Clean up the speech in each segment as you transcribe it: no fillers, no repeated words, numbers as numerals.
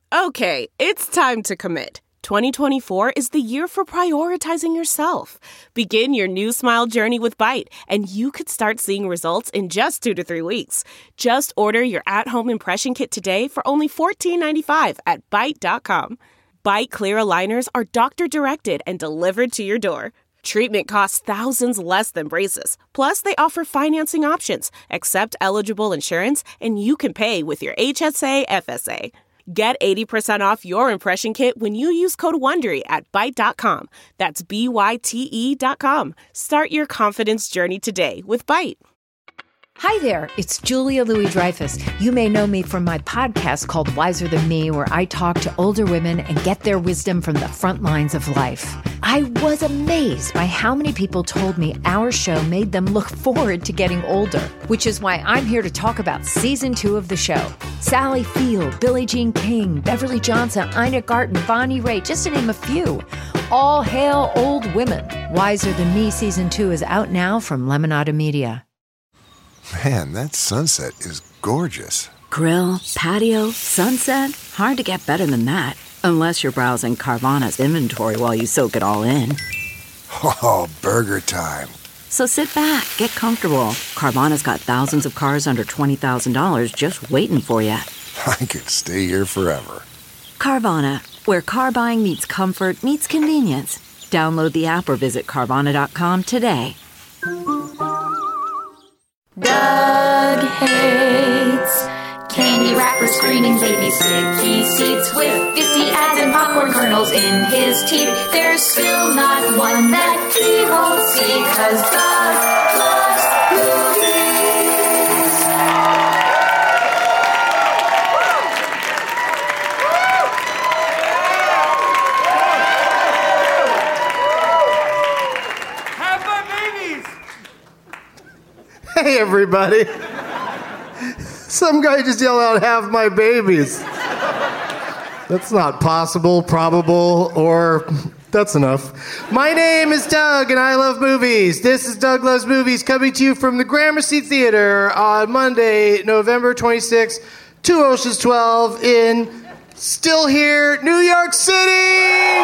Okay, it's time to commit. 2024 is the year for prioritizing yourself. Begin your new smile journey with Byte, and you could start seeing results in just 2 to 3 weeks. Just order your at-home impression kit today for only $14.95 at Byte.com. Byte Clear aligners are doctor-directed and delivered to your door. Treatment costs thousands less than braces. Plus, they offer financing options, accept eligible insurance, and you can pay with your HSA FSA. Get 80% off your impression kit when you use code WONDERY at Byte.com. That's BYTE.com. Start your confidence journey today with Byte. Hi there, it's Julia Louis-Dreyfus. You may know me from my podcast called Wiser Than Me, where I talk to older women and get their wisdom from the front lines of life. I was amazed by how many people told me our show made them look forward to getting older, which is why I'm here to talk about season 2 of the show. Sally Field, Billie Jean King, Beverly Johnson, Ina Garten, Bonnie Raitt, just to name a few. All hail old women. Wiser Than Me season 2 is out now from Lemonada Media. Man, that sunset is gorgeous. Grill, patio, sunset. Hard to get better than that. Unless you're browsing Carvana's inventory while you soak it all in. Oh, burger time. So sit back, get comfortable. Carvana's got thousands of cars under $20,000 just waiting for you. I could stay here forever. Carvana, where car buying meets comfort, meets convenience. Download the app or visit Carvana.com today. Doug hates candy wrappers, screaming baby sticky seats with 50 ads and popcorn kernels in his teeth. There's still not one that he won't see, 'cause Doug loves movies. Have my babies! Hey, everybody. Some guy just yelled out, "Have my babies." That's not possible, probable, or that's enough. My name is Doug, and I love movies. This is Doug Loves Movies, coming to you from the Gramercy Theater on Monday, November 26th, 2 Oceans 12 in Still Here, New York City!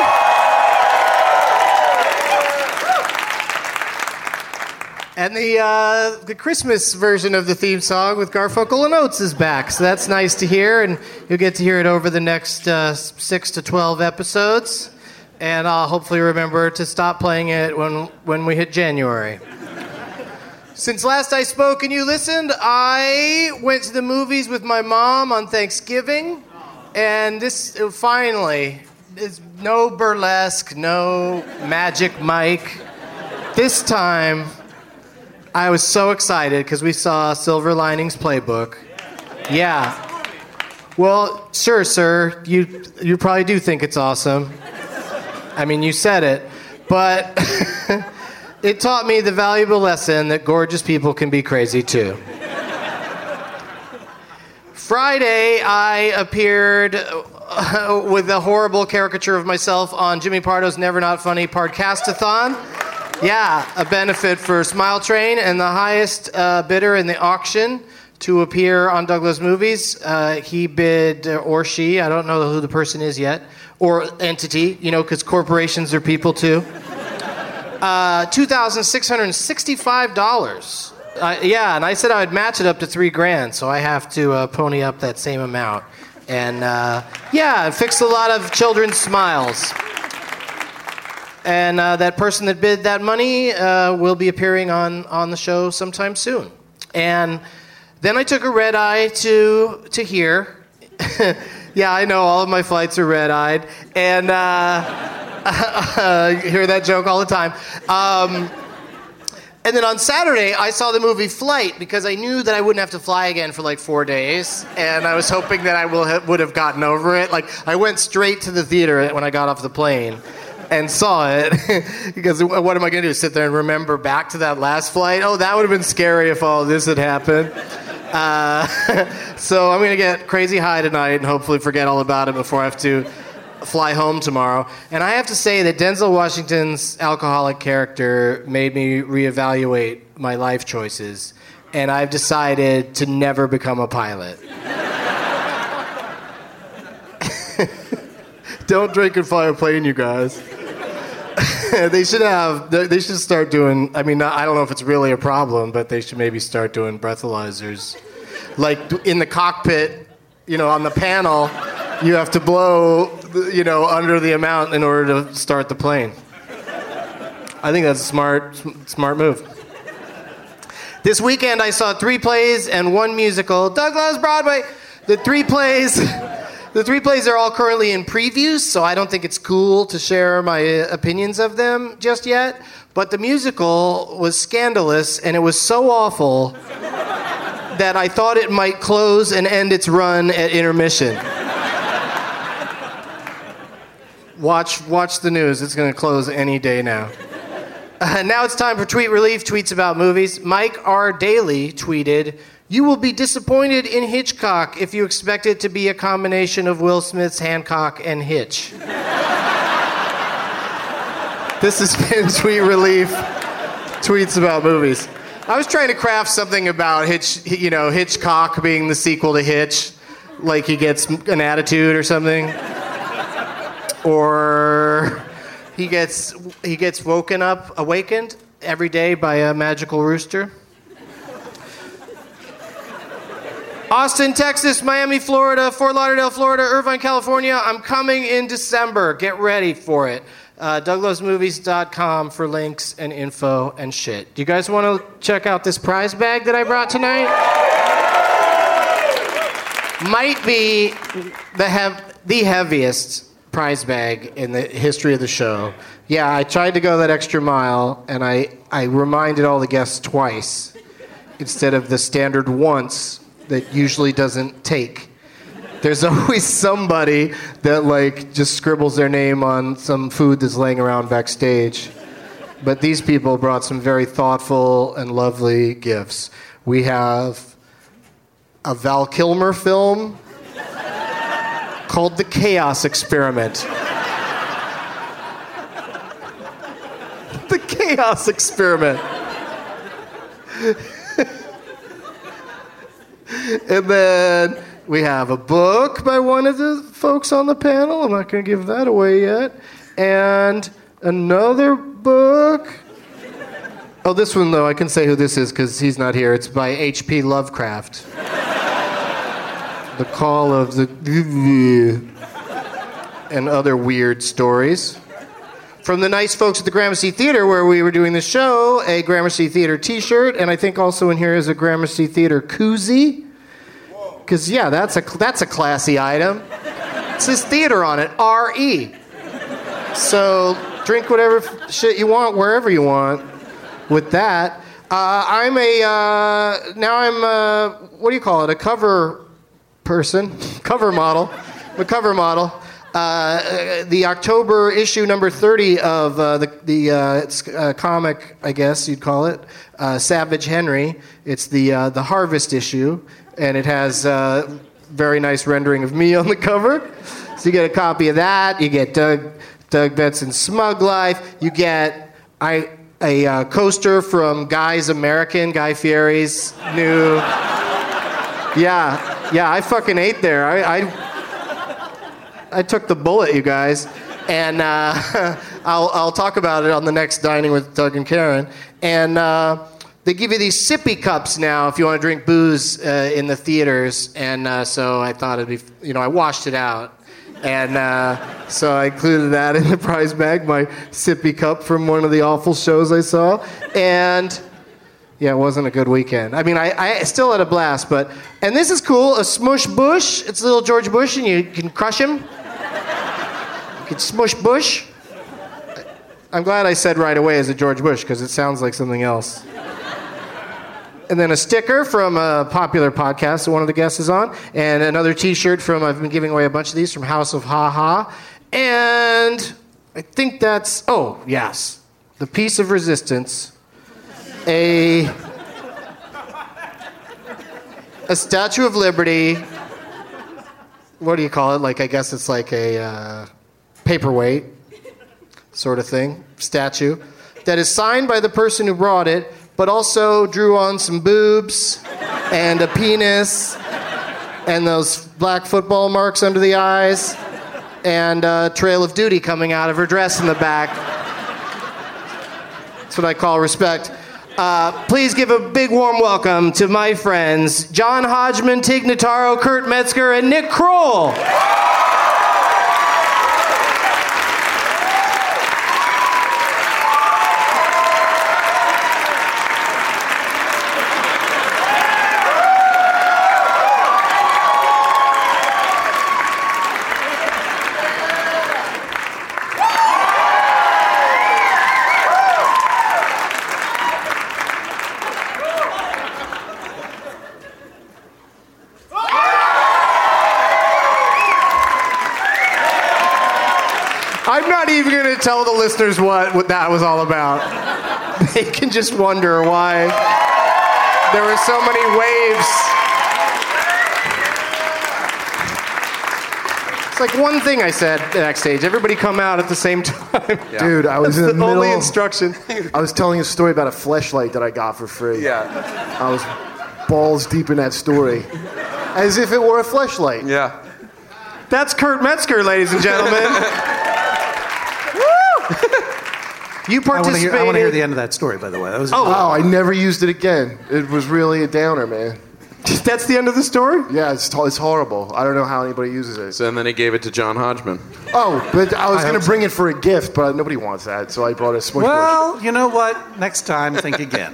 And the Christmas version of the theme song with Garfunkel and Oates is back, so that's nice to hear, and you'll get to hear it over the next 6 to 12 episodes, and I'll hopefully remember to stop playing it when we hit January. Since last I spoke and you listened, I went to the movies with my mom on Thanksgiving, and this finally is no burlesque, no Magic Mike. This time, I was so excited because we saw Silver Linings Playbook. Yeah. Well, sure, sir. You probably do think it's awesome. I mean, you said it. But it taught me the valuable lesson that gorgeous people can be crazy too. Friday, I appeared with a horrible caricature of myself on Jimmy Pardo's Never Not Funny Podcastathon. Yeah, a benefit for Smile Train, and the highest bidder in the auction to appear on Doug Loves Movies. He bid, or she, I don't know who the person is yet, or entity, because corporations are people too. $2,665. Yeah, and I said I would match it up to $3,000, so I have to pony up that same amount. And fix a lot of children's smiles. And that person that bid that money will be appearing on the show sometime soon. And then I took a red eye to here. Yeah, I know, all of my flights are red-eyed. And you hear that joke all the time. And then on Saturday, I saw the movie Flight because I knew that I wouldn't have to fly again for like 4 days. And I was hoping that I would have gotten over it. Like, I went straight to the theater when I got off the plane and saw it. Because what am I going to do, sit there and remember back to that last flight? Oh, that would have been scary if all this had happened. So I'm going to get crazy high tonight and hopefully forget all about it before I have to fly home tomorrow. And I have to say that Denzel Washington's alcoholic character made me reevaluate my life choices, and I've decided to never become a pilot. Don't drink and fly a plane, you guys. They should start doing, I mean, I don't know if it's really a problem, but they should maybe start doing breathalyzers. Like in the cockpit, on the panel, you have to blow, under the amount in order to start the plane. I think that's a smart move. This weekend I saw 3 plays and 1 musical. Doug Loves Broadway. The 3 plays are all currently in previews, so I don't think it's cool to share my opinions of them just yet. But the musical was scandalous, and it was so awful that I thought it might close and end its run at intermission. Watch the news. It's going to close any day now. Now it's time for Tweet Relief, tweets about movies. Mike R. Daly tweeted, "You will be disappointed in Hitchcock if you expect it to be a combination of Will Smith's Hancock and Hitch." This has been Tweet Relief, tweets about movies. I was trying to craft something about Hitchcock being the sequel to Hitch, like he gets an attitude or something. Or he gets awakened every day by a magical rooster. Austin, Texas, Miami, Florida, Fort Lauderdale, Florida, Irvine, California. I'm coming in December. Get ready for it. DougLovesMovies.com for links and info and shit. Do you guys want to check out this prize bag that I brought tonight? Might be the heaviest prize bag in the history of the show. Yeah, I tried to go that extra mile, and I reminded all the guests twice instead of the standard once that usually doesn't take. There's always somebody that just scribbles their name on some food that's laying around backstage. But these people brought some very thoughtful and lovely gifts. We have a Val Kilmer film called The Chaos Experiment. The Chaos Experiment. And then we have a book by one of the folks on the panel. I'm not going to give that away yet. And another book. Oh, this one, though, I can say who this is because he's not here. It's by H.P. Lovecraft. The Call of the... and other weird stories. From the nice folks at the Gramercy Theater where we were doing the show, a Gramercy Theater t-shirt, and I think also in here is a Gramercy Theater koozie. Because, yeah, that's a classy item. It says theater on it, R-E. So drink whatever shit you want, wherever you want with that. I'm what do you call it, a cover person, cover model. I'm a cover model. The October issue number 30 of the comic, I guess you'd call it, Savage Henry. It's the Harvest issue, and it has very nice rendering of me on the cover. So you get a copy of that. You get Doug Benson's Smug Life. You get a coaster from Guy's American, Guy Fieri's new. Yeah, I fucking ate there. I took the bullet, you guys, and I'll talk about it on the next Dining with Doug and Karen. And they give you these sippy cups now if you want to drink booze in the theaters. And so I thought it'd be, I washed it out. And so I included that in the prize bag, my sippy cup from one of the awful shows I saw. And yeah, it wasn't a good weekend. I mean, I still had a blast, and this is cool, a Smush Bush. It's a little George Bush, and you can crush him. You can smush Bush. I'm glad I said right away as a George Bush, because it sounds like something else. And then a sticker from a popular podcast that one of the guests is on, and another t-shirt from, I've been giving away a bunch of these, from House of Ha Ha. And I think that's, oh, yes, the Piece of Resistance. A Statue of Liberty. What do you call it? I guess it's like a paperweight sort of thing, statue, that is signed by the person who brought it, but also drew on some boobs and a penis and those black football marks under the eyes and a trail of duty coming out of her dress in the back. That's what I call respect. Please give a big warm welcome to my friends, John Hodgman, Tig Notaro, Kurt Metzger, and Nick Kroll. I'm not even going to tell the listeners what that was all about. They can just wonder why there were so many waves. It's like one thing I said backstage. Everybody come out at the same time. Yeah. Dude, I was in the middle. Only instruction. I was telling a story about a fleshlight that I got for free. Yeah. I was balls deep in that story. As if it were a fleshlight. Yeah. That's Kurt Metzger, ladies and gentlemen. You participated. I want to hear the end of that story, by the way. That was I never used it again. It was really a downer, man. That's the end of the story? Yeah, it's horrible. I don't know how anybody uses it. So, and then he gave it to John Hodgman. Oh, but I was going to bring it for a gift, but nobody wants that, so I brought a smush. Well, you know what? Next time, think again.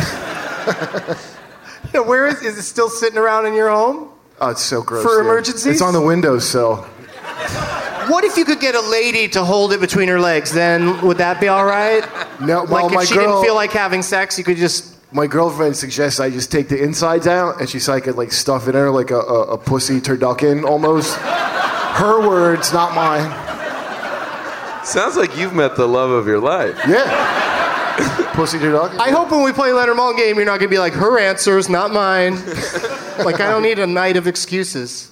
Yeah, where is it still sitting around in your home? Oh, it's so gross. For emergencies? It's on the windowsill. What if you could get a lady to hold it between her legs? Then would that be all right? No, well, like if she didn't feel like having sex, you could just... My girlfriend suggests I just take the insides out, and she said I could like stuff it in her like a pussy turducken almost. Her words, not mine. Sounds like you've met the love of your life. Yeah. Pussy turducken. I hope when we play Leonard Maltin game, you're not going to be like, her answers, not mine. Like, I don't need a night of excuses.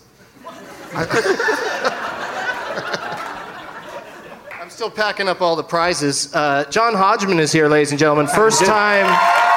I'm still packing up all the prizes. John Hodgman is here, ladies and gentlemen. First time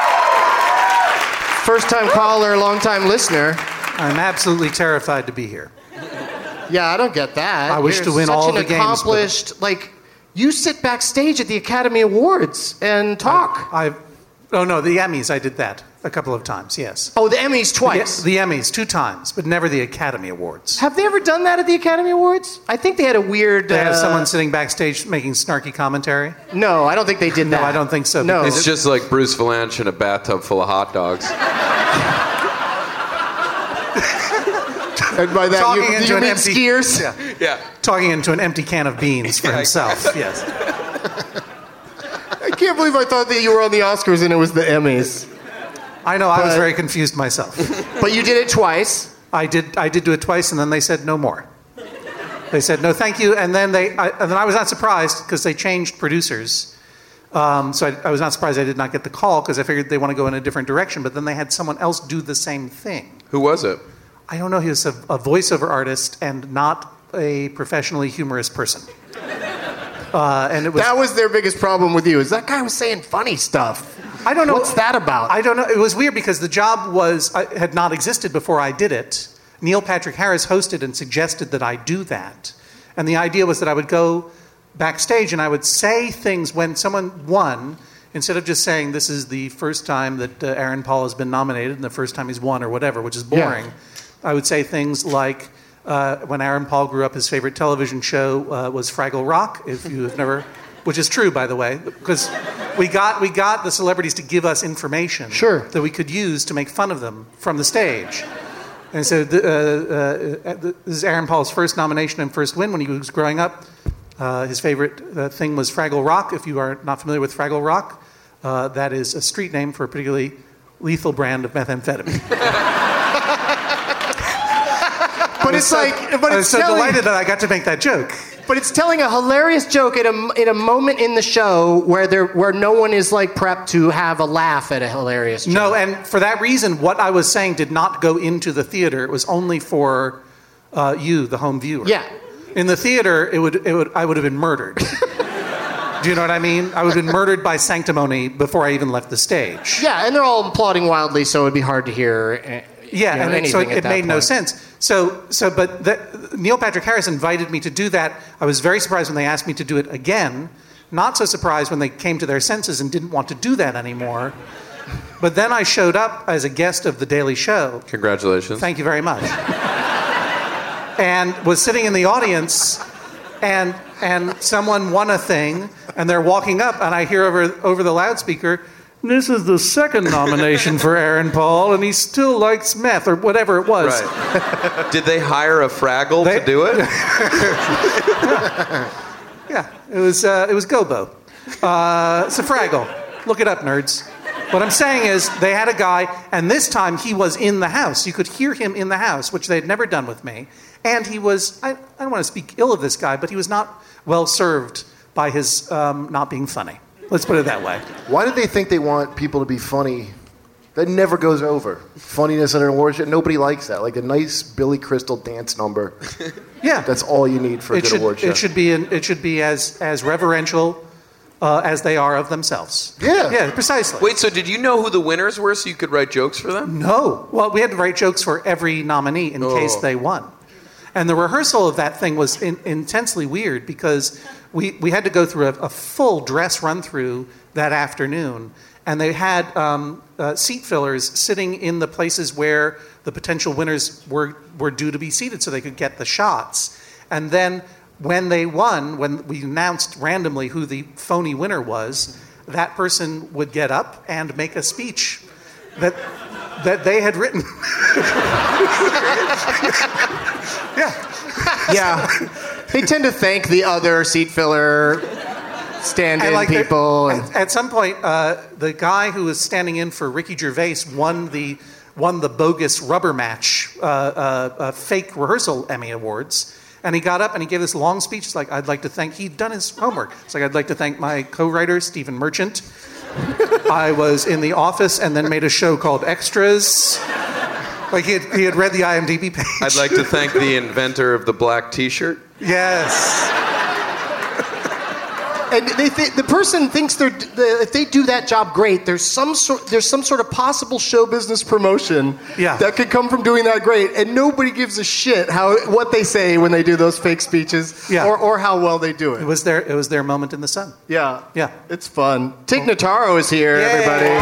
caller, long time listener. I'm absolutely terrified to be here. Yeah, I don't get that. I wish to win all the games. Such an accomplished, like, you sit backstage at the Academy Awards and talk. Oh no, the Emmys, I did that a couple of times, yes. Oh, the Emmys twice? The Emmys 2 times, but never the Academy Awards. Have they ever done that at the Academy Awards? I think they had a weird... They have someone sitting backstage making snarky commentary? No, I don't think they did that. No, I don't think so. No. It's just like Bruce Valanche in a bathtub full of hot dogs. And by that, Talking into you an mean empty... skiers? Yeah. Talking into an empty can of beans for himself, yes. I can't believe I thought that you were on the Oscars and it was the Emmys. I know, I was very confused myself. But you did it twice. I did do it twice, and then they said no more. They said no, thank you, and then I was not surprised because they changed producers. So I was not surprised I did not get the call because I figured they want to go in a different direction. But then they had someone else do the same thing. Who was it? I don't know. He was a voiceover artist and not a professionally humorous person. And it was, that was their biggest problem with you, is that guy was saying funny stuff. I don't know. What's that about? I don't know. It was weird because the job had not existed before I did it. Neil Patrick Harris hosted and suggested that I do that. And the idea was that I would go backstage and I would say things when someone won, instead of just saying this is the first time that Aaron Paul has been nominated and the first time he's won or whatever, which is boring. Yeah. I would say things like, when Aaron Paul grew up, his favorite television show was Fraggle Rock, if you have never... Which is true, by the way, because we got the celebrities to give us information that we could use to make fun of them from the stage. And so this is Aaron Paul's first nomination and first win when he was growing up. His favorite thing was Fraggle Rock. If you are not familiar with Fraggle Rock, that is a street name for a particularly lethal brand of methamphetamine. But it's like... But I was so delighted that I got to make that joke. But it's telling a hilarious joke in a moment in the show where no one is like prepped to have a laugh at a hilarious joke. No, and for that reason, what I was saying did not go into the theater. It was only for you, the home viewer. Yeah. In the theater, I would have been murdered. Do you know what I mean? I would have been murdered by sanctimony before I even left the stage. Yeah, and they're all applauding wildly, so it would be hard to hear. Yeah, and so it made no sense. Neil Patrick Harris invited me to do that. I was very surprised when they asked me to do it again. Not so surprised when they came to their senses and didn't want to do that anymore. But then I showed up as a guest of The Daily Show. Congratulations. Thank you very much. And was sitting in the audience, and someone won a thing, and they're walking up, and I hear over the loudspeaker, "This is the second nomination for Aaron Paul, and he still likes meth," or whatever it was. Right. Did they hire a Fraggle to do it? Yeah, it was Gobo. It's a Fraggle. Look it up, nerds. What I'm saying is they had a guy, and this time he was in the house. You could hear him in the house, which they had never done with me. And he was, I don't want to speak ill of this guy, but he was not well served by his not being funny. Let's put it that way. Why did they think they want people to be funny? That never goes over. Funniness at an award show, nobody likes that. Like a nice Billy Crystal dance number. Yeah. That's all you need for a good award show. It should be as reverential as they are of themselves. Yeah. Yeah, precisely. Wait, so did you know who the winners were so you could write jokes for them? No. Well, we had to write jokes for every nominee in case they won. And the rehearsal of that thing was intensely weird because we had to go through a full dress run-through that afternoon. And they had seat fillers sitting in the places where the potential winners were due to be seated so they could get the shots. And then when they won, when we announced randomly who the phony winner was, that person would get up and make a speech that they had written. Yeah. They tend to thank the other seat filler stand-in people. At some point, the guy who was standing in for Ricky Gervais won the bogus rubber match fake rehearsal Emmy Awards. And he got up and he gave this long speech. It's like, he'd done his homework. It's like, I'd like to thank my co-writer, Stephen Merchant. I was in the office and then made a show called Extras. Like he had read the IMDb page. I'd like to thank the inventor of the black T-shirt. Yes. And the person thinks if they do that job great, there's some sort of possible show business promotion that could come from doing that great, and nobody gives a shit what they say when they do those fake speeches or how well they do it. It was their moment in the sun. Yeah. Yeah. It's fun. Tig Notaro is here, everybody.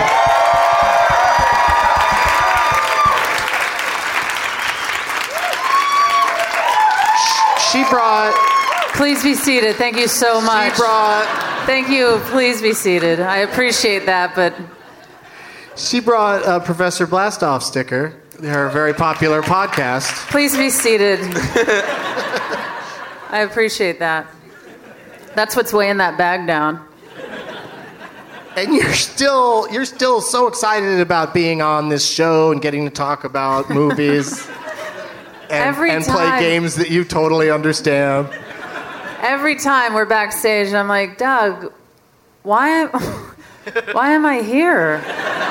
She brought... Please be seated. Thank you so much. Thank you. Please be seated. I appreciate that, but... She brought a Professor Blastoff sticker, her very popular podcast. Please be seated. I appreciate that. That's what's weighing that bag down. And you're still so excited about being on this show and getting to talk about movies and play games that you totally understand. Every time we're backstage, I'm like, Doug, why am I here?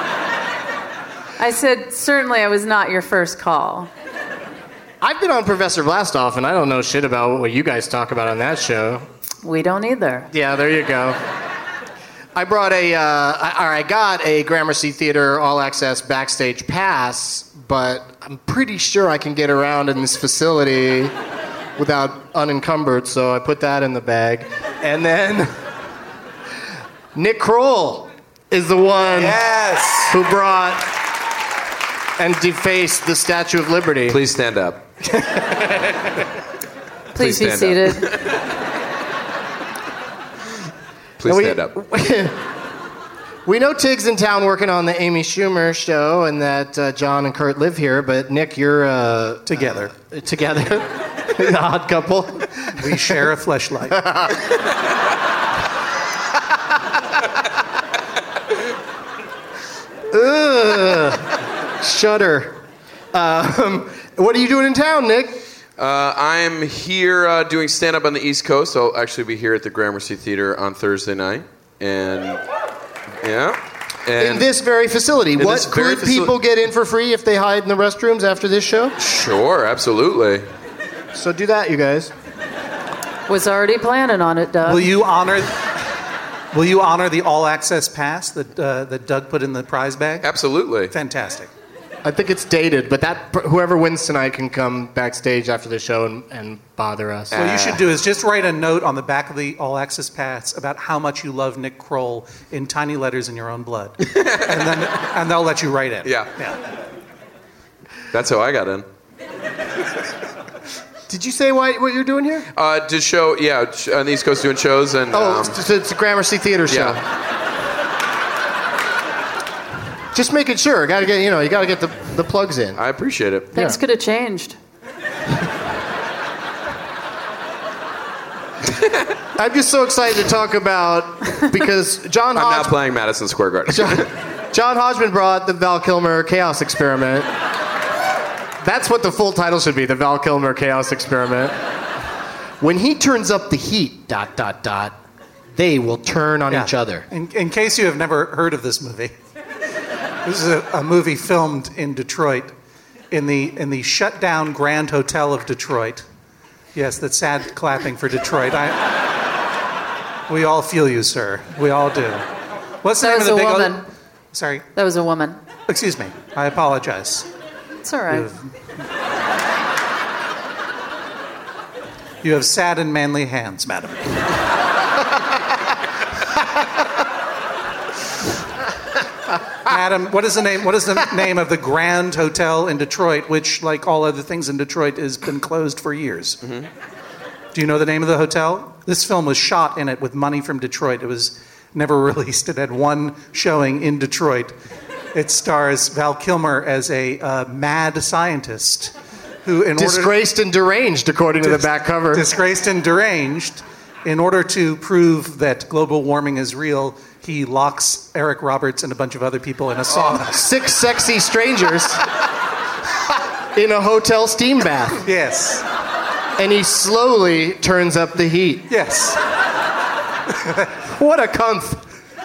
I said, certainly I was not your first call. I've been on Professor Blastoff, and I don't know shit about what you guys talk about on that show. We don't either. Yeah, there you go. I got a Gramercy Theater All Access backstage pass, but I'm pretty sure I can get around in this facility without unencumbered, so I put that in the bag. And then Nick Kroll is the one who brought and defaced the Statue of Liberty. Please stand up. Please be seated. Please stand up. We know Tig's in town working on the Amy Schumer show and that John and Kurt live here, but Nick, you're... Together. The odd couple. We share a fleshlight. Shudder. What are you doing in town, Nick? I'm here doing stand-up on the East Coast. I'll actually be here at the Gramercy Theater on Thursday night. And in this very facility. What could people get in for free if they hide in the restrooms after this show? Sure, absolutely. So do that, you guys. Was already planning on it, Doug. Will you honor the all-access pass that Doug put in the prize bag? Absolutely. Fantastic. I think it's dated, but whoever wins tonight can come backstage after the show and bother us. What you should do is just write a note on the back of the All Access Pass about how much you love Nick Kroll in tiny letters in your own blood. and they'll let you write it. Yeah. That's how I got in. Did you say what you're doing here? To show, on the East Coast doing shows. And it's a Gramercy Theater show. Yeah. Just making sure. You got to get the plugs in. I appreciate it. Things could have changed. I'm just so excited to talk about, because John Hodgman... I'm not playing Madison Square Garden. John Hodgman brought the Val Kilmer Chaos Experiment. That's what the full title should be, the Val Kilmer Chaos Experiment. When he turns up the heat, ... they will turn on each other. In case you have never heard of this movie, this is a movie filmed in Detroit, in the shut-down Grand Hotel of Detroit. Yes, that's sad clapping for Detroit. We all feel you, sir. We all do. What's the name of the big woman. Sorry? That was a woman. Excuse me. I apologize. It's all right. You have sad and manly hands, madam. Madam, what is the name of the Grand Hotel in Detroit, which, like all other things in Detroit, has been closed for years? Mm-hmm. Do you know the name of the hotel? This film was shot in it with money from Detroit. It was never released. It had one showing in Detroit. It stars Val Kilmer as a mad scientist who, disgraced and deranged, according to the back cover. Disgraced and deranged. In order to prove that global warming is real, he locks Eric Roberts and a bunch of other people in a sauna. 6 sexy strangers in a hotel steam bath. Yes. And he slowly turns up the heat. Yes. What a cunt.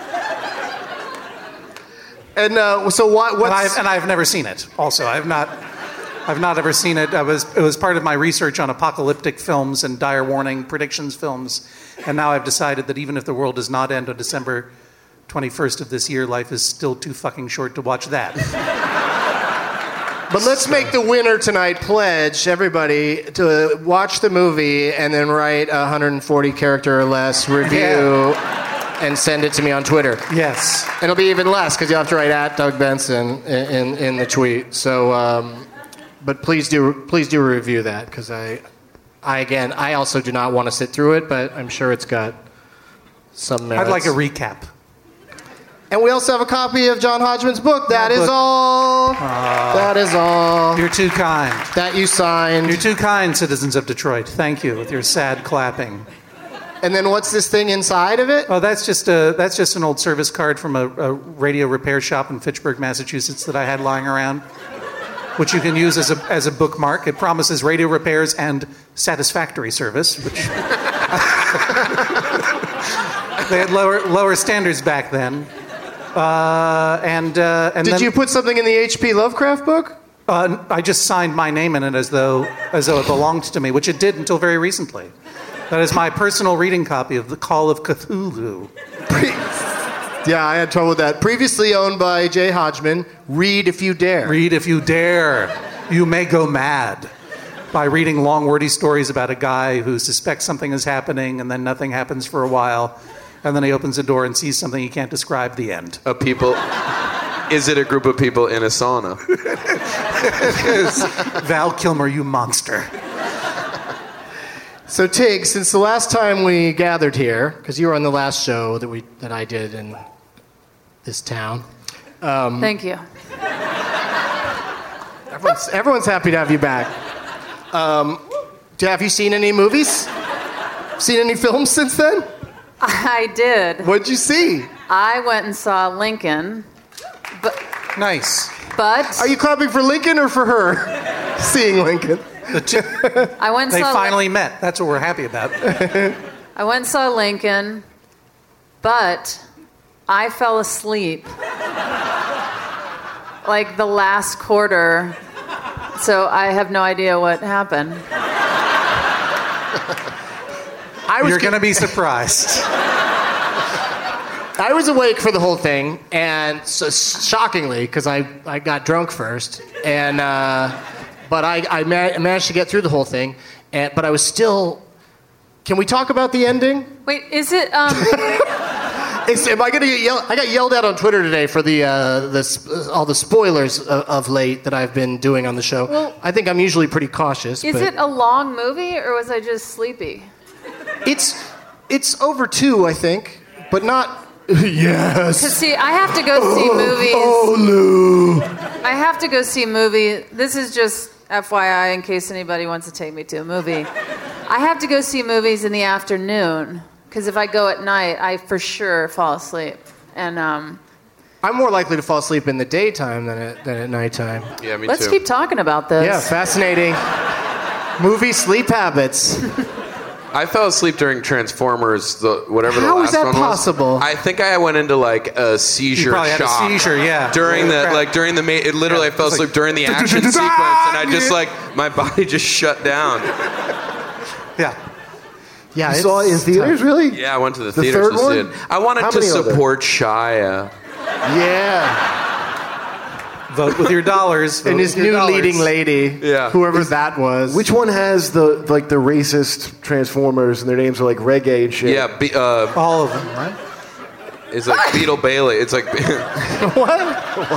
And so what's... And I've never seen it. Also, I've not ever seen it. It was part of my research on apocalyptic films and dire warning predictions films. And now I've decided that even if the world does not end on December 21st of this year, life is still too fucking short to watch that. But let's make the winner tonight pledge everybody to watch the movie and then write a 140 character or less review and send it to me on Twitter. Yes. And it'll be even less because you have to write at Doug Benson in the tweet. So, but please do review that, because I also do not want to sit through it, but I'm sure it's got some merits. I'd like a recap. And we also have a copy of John Hodgman's book. That is all. That is all. You're too kind. That you signed. You're too kind, citizens of Detroit. Thank you with your sad clapping. And then what's this thing inside of it? Oh, that's just an old service card from a radio repair shop in Fitchburg, Massachusetts that I had lying around, which you can use as a bookmark. It promises radio repairs and satisfactory service, which they had lower standards back then. Did you put something in the H.P. Lovecraft book? I just signed my name in it as though it belonged to me, which it did until very recently. That is my personal reading copy of The Call of Cthulhu. Yeah, I had trouble with that. Previously owned by Jay Hodgman. Read if you dare. Read if you dare. You may go mad by reading long, wordy stories about a guy who suspects something is happening and then nothing happens for a while. And then he opens the door and sees something he can't describe. The end. Is it a group of people in a sauna? Val Kilmer, you monster. So Tig, since the last time we gathered here, because you were on the last show that I did in this town. Thank you. Everyone's happy to have you back. Have you seen any movies? Seen any films since then? I did. What'd you see? I went and saw Lincoln. Nice. But are you clapping for Lincoln or for her seeing Lincoln? I went and they saw finally met. That's what we're happy about. I went and saw Lincoln, but I fell asleep like the last quarter, so I have no idea what happened. You're going to be surprised. I was awake for the whole thing, and so shockingly, because I got drunk first, and but I managed to get through the whole thing, but I was still. Can we talk about the ending? Wait, is it? Am I going to get yelled? I got yelled at on Twitter today for all the spoilers of late that I've been doing on the show. Well, I think I'm usually pretty cautious. Is it a long movie, or was I just sleepy? It's over 2, I think, but not. Yes. Because see, I have to go see movies. Oh, Lou. I have to go see a movie. This is just FYI in case anybody wants to take me to a movie. I have to go see movies in the afternoon because if I go at night, I for sure fall asleep. And I'm more likely to fall asleep in the daytime than at nighttime. Yeah, me let's too. keep talking about this. Yeah, fascinating. Movie sleep habits. I fell asleep during Transformers, whatever the How last is that one was. possible? I think I went into like a seizure You probably had a shock. seizure, yeah. During the Crap. like during the it literally I fell It's asleep like, during the action sequence, and I just like my body just shut down. Yeah. Yeah, You saw it in theaters, really? Yeah, I went to the The theaters third to see one? it. I wanted How to many are there? support Shia. Yeah. Vote with your dollars. And his new leading lady, whoever that was. Which one has the racist Transformers and their names are like reggae and shit? Yeah, all of them, right? It's like Beetle Bailey. It's like what?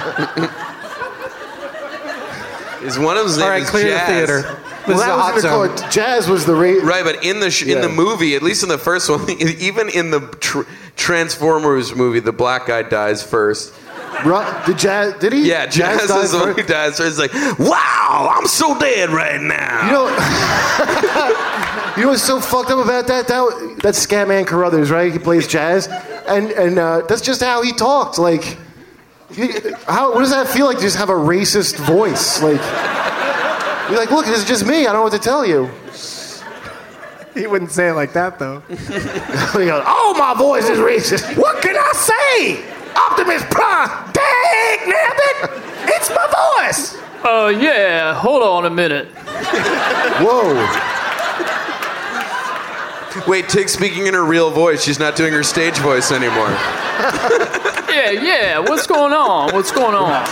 Is one of them's name All right, is clear Jazz. the theater. This is a hot zone. Jazz was the right, but in the movie, at least in the first one, even in the Transformers movie, the black guy dies first. Did he? Yeah, Jazz is the one who dies. So it's like, wow, I'm so dead right now. You know what's so fucked up about that? That's Scatman Carruthers, right? He plays Jazz, and that's just how he talked. Like, what does that feel like to just have a racist voice? Like, you're like, look, this is just me. I don't know what to tell you. He wouldn't say it like that, though. He goes, oh, my voice is racist. What can I say? Optimus Prime. Dang, nabbit. It's my voice. Yeah, hold on a minute. Whoa. Wait, Tig's speaking in her real voice. She's not doing her stage voice anymore. Yeah, what's going on? What's going on?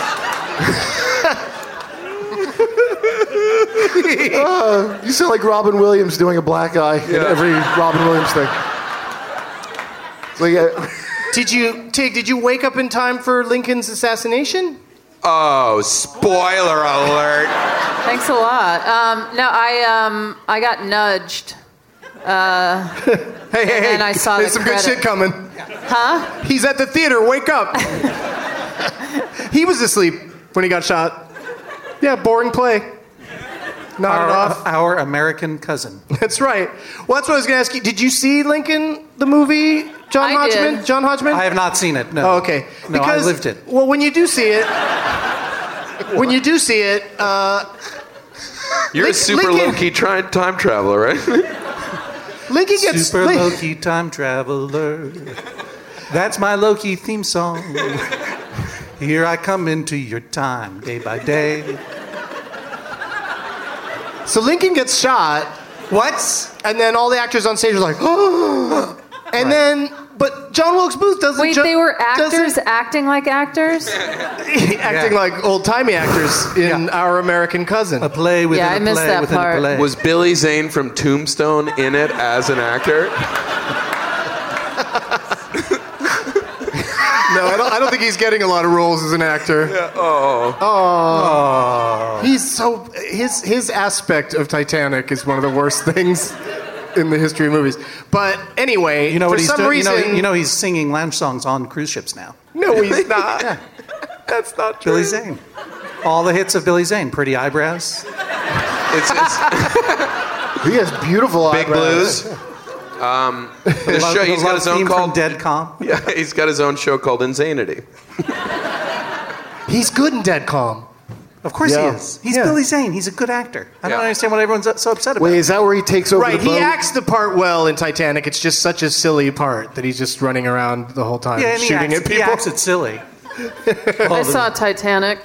You sound like Robin Williams doing a black guy in every Robin Williams thing. So, yeah. Did you wake up in time for Lincoln's assassination? Oh, spoiler alert. Thanks a lot. No, I got nudged. Hey, and I saw there's the some good credit. shit coming. Huh? He's at the theater. Wake up. He was asleep when he got shot. Yeah, boring play. Knock it off. Our American cousin. That's right. Well, that's what I was going to ask you. Did you see Lincoln, the movie? John I Hodgman? did. John Hodgman? I have not seen it. No. Oh, okay. No, I lived it. Well, when you do see it, You're a super low-key time traveler, right? Lincoln gets super low-key time traveler. That's my low-key theme song. Here I come into your time, day by day. So Lincoln gets shot. What? And then all the actors on stage are like, oh. And then, but John Wilkes Booth doesn't. Wait, they were actors acting like actors? acting like old-timey actors in Our American Cousin. A play within I a missed play that within part. a play. Was Billy Zane from Tombstone in it as an actor? No, I don't think he's getting a lot of roles as an actor. Yeah. He's so his aspect of Titanic is one of the worst things in the history of movies. But anyway, You know what for he's some doing? reason, You know he's singing lounge songs on cruise ships now. no, he's not. That's not true. Billy Zane. All the hits of Billy Zane. Pretty eyebrows. It's He has beautiful Big eyebrows. Blues. The show, he's got his own called Dead Calm. Yeah, he's got his own show called Insanity. He's good in Dead Calm. Of course Yeah. he is. He's Billy Zane. He's a good actor. I don't understand what everyone's so upset about. Wait, is that where he takes over Right, the boat? he acts the part well in Titanic. It's just such a silly part that he's just running around the whole time Yeah, and shooting at he people. acts it silly. I saw Titanic.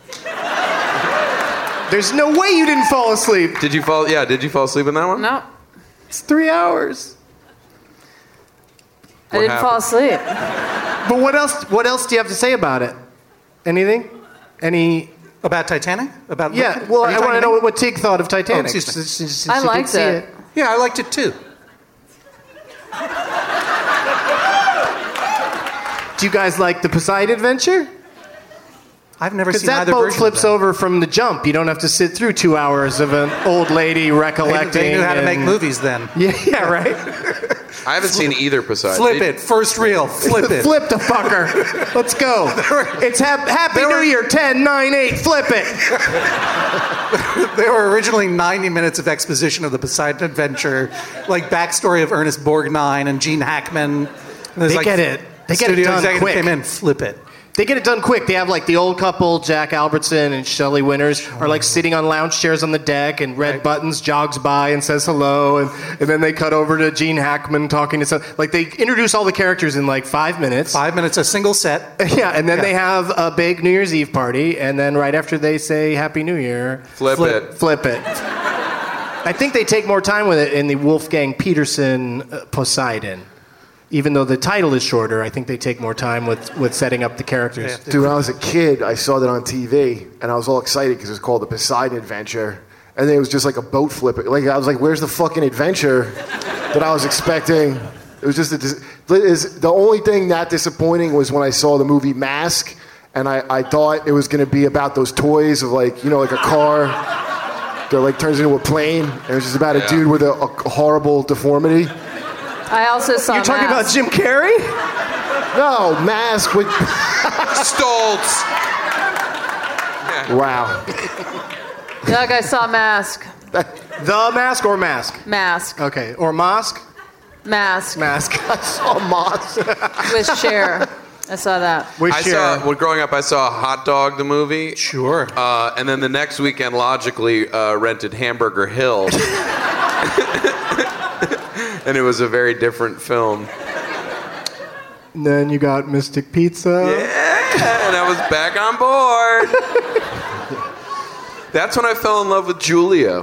There's no way you didn't fall asleep. Did you fall asleep in that one? No, It's 3 hours. I didn't fall asleep. But what else do you have to say about it? Anything? About Titanic? About yeah. Well, I want to know what Tig thought of Titanic. Oh, excuse me. I liked it. Yeah, I liked it too. Do you guys like the Poseidon Adventure? I've never seen that either boat version flips of that. over from the jump. You don't have to sit through 2 hours of an old lady recollecting. They knew how to make movies then. Yeah, right. I haven't seen either Poseidon. Flip it. First reel. Flip it. Flip the fucker. Let's go. It's Happy New Year 10, 9, 8. Flip it. There were originally 90 minutes of exposition of the Poseidon Adventure, like backstory of Ernest Borgnine and Gene Hackman. They get it. They get it studio done executive quick. Came in, flip it. They get it done quick. They have like the old couple, Jack Albertson and Shelley Winters, are like sitting on lounge chairs on the deck, and Red Buttons jogs by and says hello, and then they cut over to Gene Hackman talking to some. Like they introduce all the characters in like 5 minutes. 5 minutes, a single set. Yeah, and then they have a big New Year's Eve party, and then right after they say Happy New Year, Flip it. Flip it. I think they take more time with it in the Wolfgang Peterson Poseidon. Even though the title is shorter, I think they take more time with setting up the characters. Dude, when I was a kid, I saw that on TV, and I was all excited because it was called The Poseidon Adventure. And then it was just like a boat flip. Like, I was like, where's the fucking adventure that I was expecting? It was just the only thing that disappointing was when I saw the movie Mask, and I thought it was going to be about those toys of like, you know, like a car that like turns into a plane. And it was just about a dude with a horrible deformity. I also saw You're talking about Jim Carrey? No, Mask with Stoltz. Wow. Doug, I saw Mask. The Mask or Mask? Mask. Okay. Or Mosk? Mask. Mask. I saw Moss. With Cher. I saw that. Growing up, I saw Hot Dog, the movie. Sure. And then the next weekend, logically, rented Hamburger Hill. And it was a very different film. And then you got Mystic Pizza. Yeah, and I was back on board. That's when I fell in love with Julia.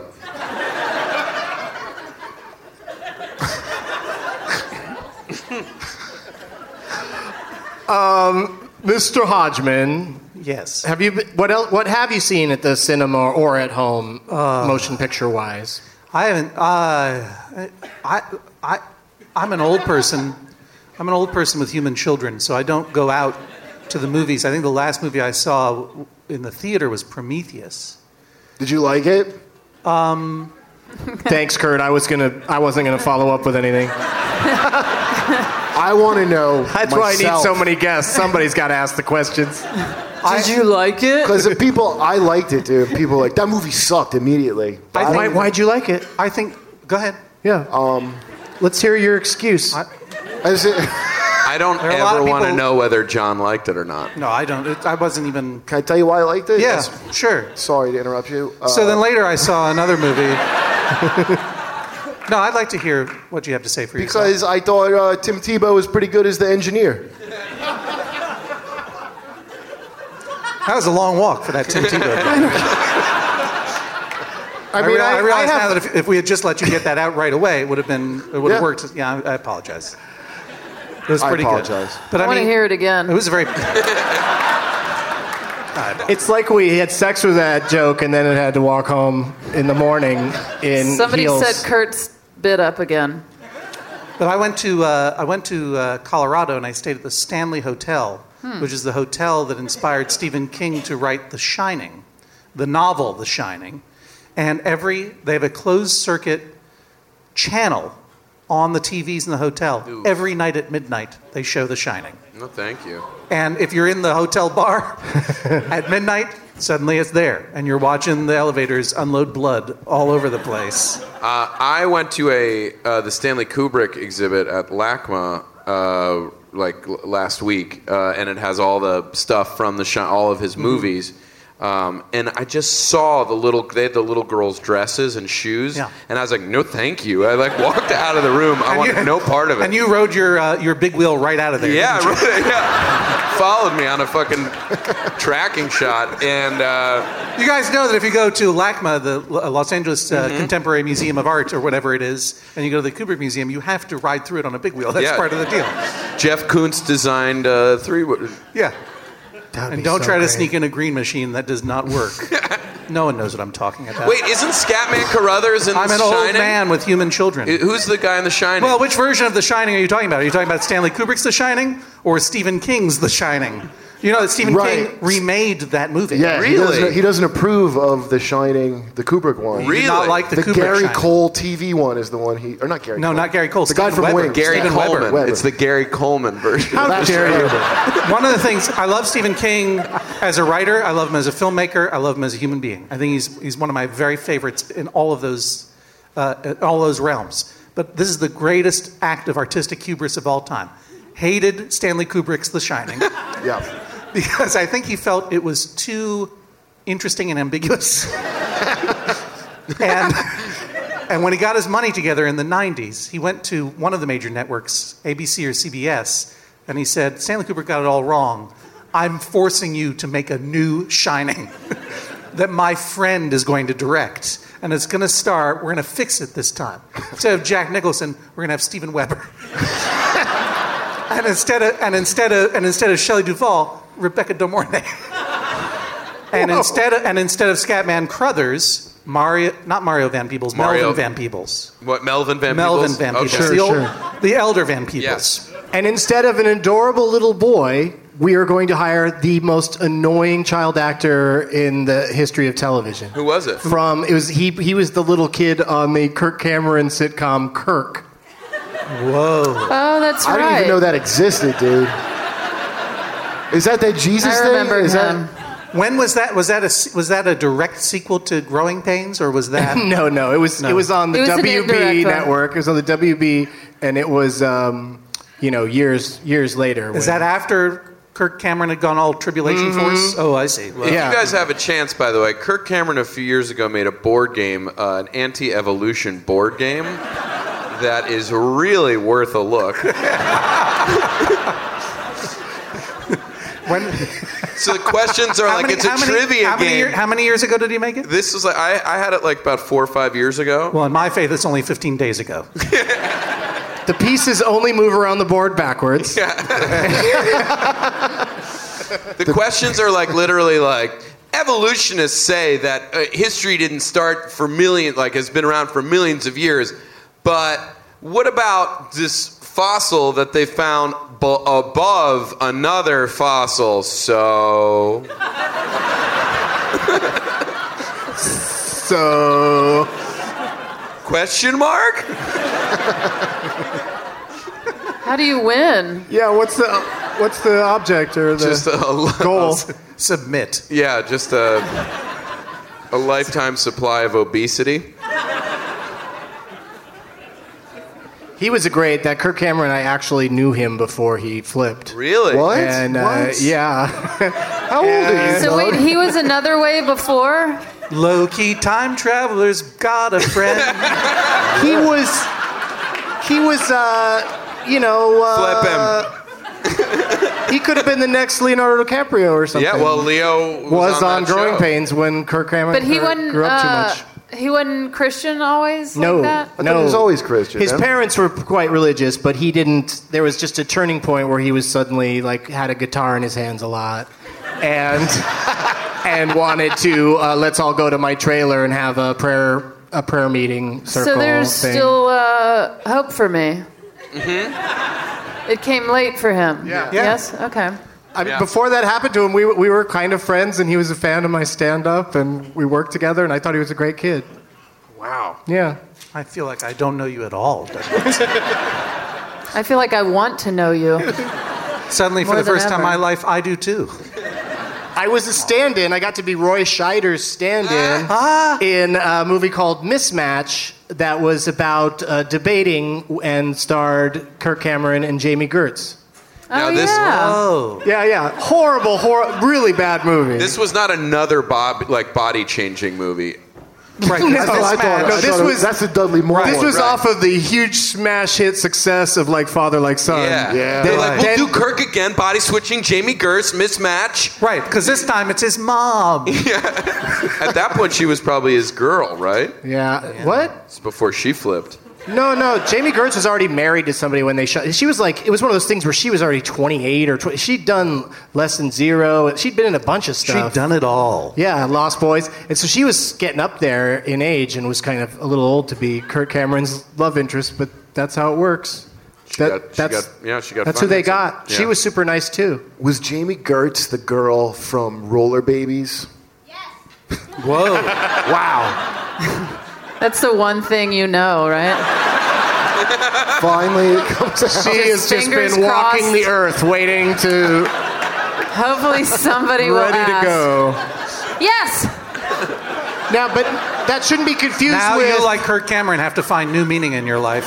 Mr. Hodgman. Yes. Have you? What have you seen at the cinema or at home, motion picture wise? I haven't. I'm an old person. I'm an old person with human children, so I don't go out to the movies. I think the last movie I saw in the theater was Prometheus. Did you like it? Thanks, Kurt. I wasn't gonna follow up with anything. I want to know. That's why I need so many guests. Somebody's got to ask the questions. Did you like it? Because the people, I liked it, dude. People were like, that movie sucked immediately. Why'd you like it? I think. Go ahead. Yeah. Let's hear your excuse. I don't ever want to know whether John liked it or not. No, I don't. I wasn't even. Can I tell you why I liked it? Yeah, sure. Sorry to interrupt you. So then later I saw another movie. No, I'd like to hear what you have to say for yourself. Because I thought Tim Tebow was pretty good as the engineer. That was a long walk for that Tim Tebow. I realize now that if we had just let you get that out right away, it would have worked. Yeah, I apologize. It was pretty good. But I want to hear it again. It was very. It's like we had sex with that joke and then it had to walk home in the morning in Somebody heels. set Kurt's bit up again. But I went to Colorado and I stayed at the Stanley Hotel, which is the hotel that inspired Stephen King to write The Shining, the novel The Shining. And they have a closed circuit channel on the TVs in the hotel. Ooh. Every night at midnight, they show The Shining. No, thank you. And if you're in the hotel bar at midnight, suddenly it's there. And you're watching the elevators unload blood all over the place. I went to the Stanley Kubrick exhibit at LACMA last week, and it has all the stuff from all of his movies. And I just saw they had the little girls' dresses and shoes, and I was like, no, thank you. I walked out of the room. I want no part of it. And you rode your big wheel right out of there. Yeah, I rode it. Yeah. followed me on a fucking tracking shot, and you guys know that if you go to LACMA, the Los Angeles Contemporary Museum of Art, or whatever it is, and you go to the Kubrick Museum, you have to ride through it on a big wheel. That's part of the deal. Jeff Koons designed three. Yeah. And don't try to sneak in a green machine. That does not work. No one knows what I'm talking about. Wait, isn't Scatman Carruthers in The Shining? I'm an old man with human children. Who's the guy in The Shining? Well, which version of The Shining are you talking about? Are you talking about Stanley Kubrick's The Shining or Stephen King's The Shining? You know that Stephen King remade that movie. Yeah, really? He doesn't approve of The Shining, the Kubrick one. Really? He did not like the Kubrick Gary Shining. Cole TV one is the one or not Gary Cole. Not Gary Cole. The guy from Weber. Wings. Gary Steven Coleman. Weber. It's the Gary Coleman version. How dare you? One of the things, I love Stephen King as a writer. I love him as a filmmaker. I love him as a human being. I think he's one of my very favorites in all of those realms. But this is the greatest act of artistic hubris of all time. Hated Stanley Kubrick's The Shining. Yeah. Because I think he felt it was too interesting and ambiguous. And when he got his money together in the 90s, he went to one of the major networks, ABC or CBS, and he said, Stanley Kubrick got it all wrong. I'm forcing you to make a new Shining that my friend is going to direct. And it's going to star, we're going to fix it this time. Instead of Jack Nicholson, we're going to have Steven Weber. And instead of Shelley Duvall, Rebecca De Mornay. And instead of Scatman Crothers, not Mario Van Peebles, Melvin Van Peebles. What, Melvin Van Melvin Peebles? Van Peebles. Okay. The elder Van Peebles. Yes. And instead of an adorable little boy, we are going to hire the most annoying child actor in the history of television. Who was it? He was the little kid on the Kirk Cameron sitcom Kirk. Whoa. Oh, that's right. I didn't even know that existed, dude. Is that Jesus thing? I remember him. When was that? Was that a direct sequel to Growing Pains, or was that? No. It was on the WB network. It was on the WB, and it was years later. Is that after Kirk Cameron had gone all Tribulation Force? Oh, I see. Well, If you guys have a chance, by the way, Kirk Cameron a few years ago made a board game, an anti-evolution board game that is really worth a look. So the questions are it's a trivia game. How many years ago did he make it? This was I had it about 4 or 5 years ago. Well, in my faith, it's only 15 days ago. The pieces only move around the board backwards. Yeah. The questions are literally evolutionists say that history didn't start for has been around for millions of years, but what about this fossil that they found above another fossil? So question mark? How do you win? Yeah, what's the object or the just a goal? Submit. Yeah, just a lifetime supply of obesity. He was that Kirk Cameron, I actually knew him before he flipped. Really? What? And yeah. How old are you? So wait, he was another way before? Low-key time travelers got a friend. He was Flip him. He could have been the next Leonardo DiCaprio or something. Yeah, well, Leo was on that Growing show. Pains when Kirk Cameron But he wasn't. grew up too much. He wasn't Christian always. No, like that? I thought he was always Christian. His parents were quite religious, but he didn't. There was just a turning point where he was suddenly had a guitar in his hands a lot, and wanted to let's all go to my trailer and have a prayer meeting circle. So there's thing. still hope for me. Mm-hmm. It came late for him. Yeah. Yes. Okay. Before that happened to him, we were kind of friends, and he was a fan of my stand-up, and we worked together, and I thought he was a great kid. Wow. Yeah. I feel like I don't know you at all. I feel like I want to know you. Suddenly, for More the first than time in ever. my life, I do too. I was a stand-in. I got to be Roy Scheider's stand-in in a movie called Mismatch that was about debating and starred Kirk Cameron and Jamie Gertz. Now oh, this- yeah. Oh. Yeah. Horrible, really bad movie. This was not another body changing movie. Right. No, That's the Dudley Moore This one. was off of the huge smash hit success of like Father Like Son. Yeah. They're like, we'll do Kirk again, body switching, Jamie Gertz, mismatch. Right, because this time it's his mom. At that point, she was probably his girl, right? Yeah. What? It's before she flipped. No. Jamie Gertz was already married to somebody when they shot. She was like, it was one of those things where she was already 28 or 20. She'd done Less Than Zero. She'd been in a bunch of stuff. She'd done it all. Yeah, Lost Boys. And so she was getting up there in age and was kind of a little old to be Kirk Cameron's love interest, but that's how it works. She got That's who financing. they got. Yeah. She was super nice too. Was Jamie Gertz the girl from Roller Babies? Whoa. Wow. That's the one thing you know, right? Finally, it comes out. She has just fingers been walking crossed. the earth waiting to Hopefully somebody will ready ask. to go. Yes. Now, but that shouldn't be confused Now with you, like Kirk Cameron, have to find new meaning in your life.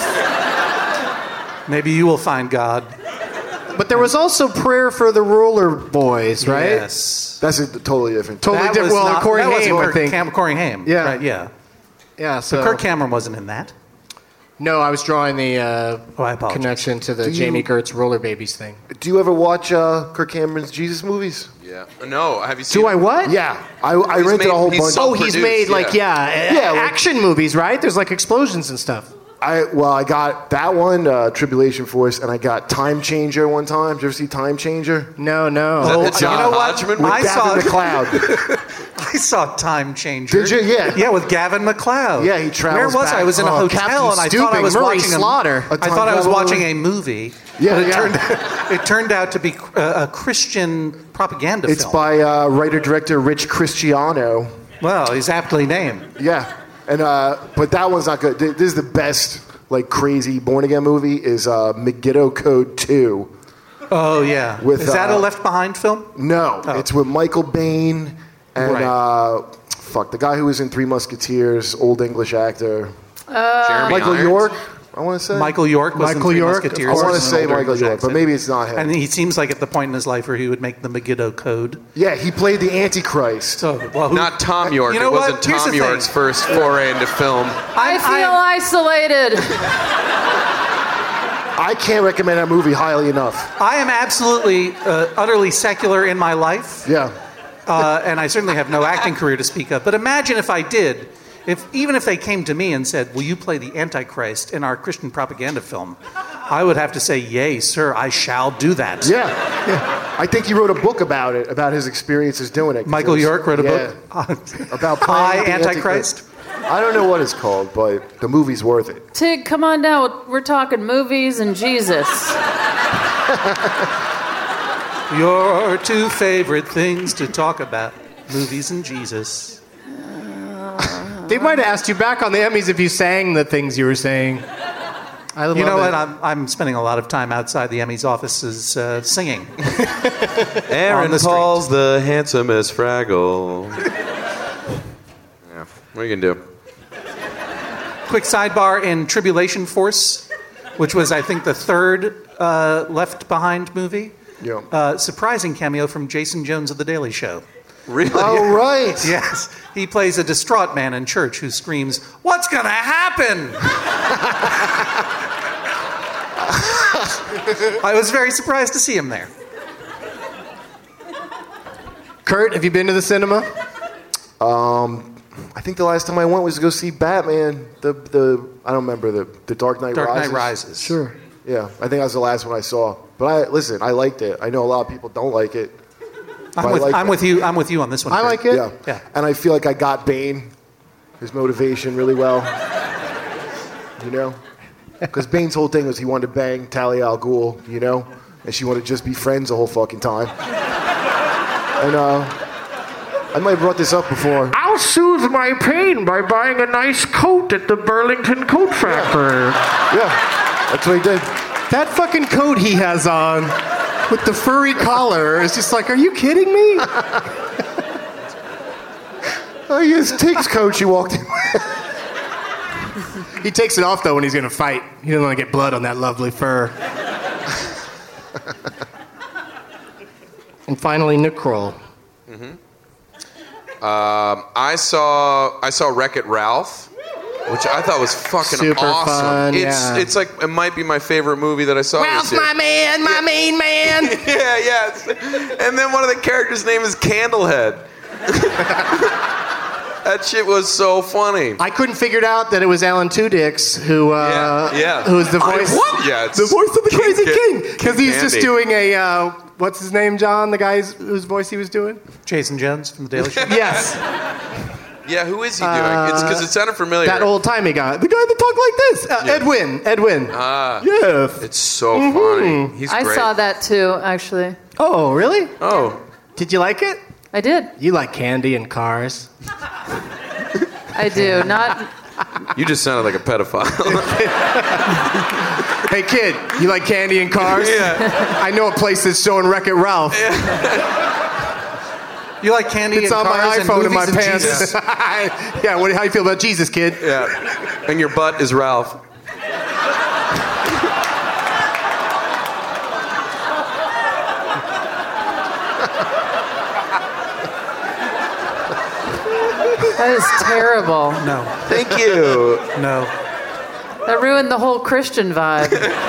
Maybe you will find God. But there was also Prayer for the Roller Boys, right? Yes. That's a totally different. Totally That different. was Well, not- Corey that wasn't Haim, I Kirk think. Corey Haim. Yeah. Right, yeah. Yeah, so Kirk Cameron wasn't in that. No, I was drawing the I apologize. connection to the Do Jamie you- Gertz Roller Babies thing. Do you ever watch Kirk Cameron's Jesus movies? Yeah. No, have you seen Do I what? Yeah, I rented a whole bunch. Oh, he's made like like action movies, right? There's like explosions and stuff. I got that one, Tribulation Force, and I got Time Changer one time. Did you ever see Time Changer? No. Is that the John you know what? Hodgman With one? I Gavin saw- McLeod. I saw Time Changer. Did you? Yeah. Yeah, with Gavin McLeod. Yeah, he travels Where was back. I? I was in a Oh, hotel Captain and I thought I Stooping, was Murray watching Slaughter. I thought I was watching a movie. Yeah, but yeah. it turned out to be a Christian propaganda It's film. by writer-director Rich Cristiano. Well, he's aptly named. Yeah, and but that one's not good. This is the best, like crazy born-again movie. Is Megiddo Code 2. Oh yeah. With, Is that a Left Behind film? No, it's with Michael Biehn and Right. the guy who was in Three Musketeers, old English actor. Jeremy Michael Irons? York, I want to say. Michael York was in Michael Three York, Musketeers. I want to as an say older Michael English York, but accent. maybe it's not him. And he seems like at the point in his life where he would make the Megiddo Code. Yeah, he played the Antichrist. So, well, who- Not Tom York. You know it what? wasn't Here's Tom the thing. York's first foray into film. I feel isolated. I can't recommend that movie highly enough. I am absolutely, utterly secular in my life. Yeah. And I certainly have no acting career to speak of. But imagine if I did. Even if they came to me and said, will you play the Antichrist in our Christian propaganda film? I would have to say, yay, sir, I shall do that. Yeah. I think he wrote a book about it, about his experiences doing it. Michael York wrote a book about Hi, playing the Antichrist. I don't know what it's called, but the movie's worth it. Tig, come on down. We're talking movies and Jesus. Your two favorite things to talk about, movies and Jesus. They might have asked you back on the Emmys if you sang the things you were saying. I love You know it. what? I'm spending a lot of time outside the Emmys offices singing. Aaron On the street. Paul's the handsomest Fraggle. Yeah, what are you gonna do? Quick sidebar in Tribulation Force, which was, I think, the third Left Behind movie. Yeah. Surprising cameo from Jason Jones of The Daily Show. Really? Oh, right. Yes. He plays a distraught man in church who screams, "What's gonna happen?" I was very surprised to see him there. Kurt, have you been to the cinema? I think the last time I went was to go see Batman. I don't remember the Dark Knight Dark Rises. Knight Rises. Sure. Yeah, I think that was the last one I saw. But I liked it. I know a lot of people don't like it. I'm with you on this one. I Kurt. like it. Yeah. And I feel like I got Bane, his motivation really well. You know? Because Bane's whole thing was he wanted to bang Talia al Ghul, you know? And she wanted to just be friends the whole fucking time. And I might have brought this up before. I'll soothe my pain by buying a nice coat at the Burlington Coat Factory. Yeah, that's what he did. That fucking coat he has on with the furry collar is just like, are you kidding me? Oh, he has Tig's coat she walked in with. He takes it off, though, when he's going to fight. He doesn't want to get blood on that lovely fur. And finally, Nick Kroll. I saw Wreck-It Ralph, which I thought was fucking Super awesome. fun, yeah. It's like it might be my favorite movie that I saw Ralph's this year. my man, my main man. Yeah. And then one of the characters' name is Candlehead. That shit was so funny. I couldn't figure it out that it was Alan Tudyk's who who's the voice. Yeah, the voice of the Crazy King, because he's just Andy. doing a what's his name, John? The guy whose voice he was doing. Jason Jones from The Daily Show. Yes. Yeah, who is he doing? It's because it sounded familiar. That old timey guy, the guy that talked like this, Edwin. Yes. It's so funny. He's I great. saw that too, actually. Oh, really? Oh. Did you like it? I did. You like candy and cars. I do. Not. You just sounded like a pedophile. Hey, kid, you like candy and cars? Yeah. I know a place that's showing Wreck-It Ralph. You like candy It's and on cars my and iPhone in my movies and pants. Jesus? Yeah, how do you feel about Jesus, kid? Yeah. And your butt is Ralph. That is terrible. No. Thank you. No. That ruined the whole Christian vibe.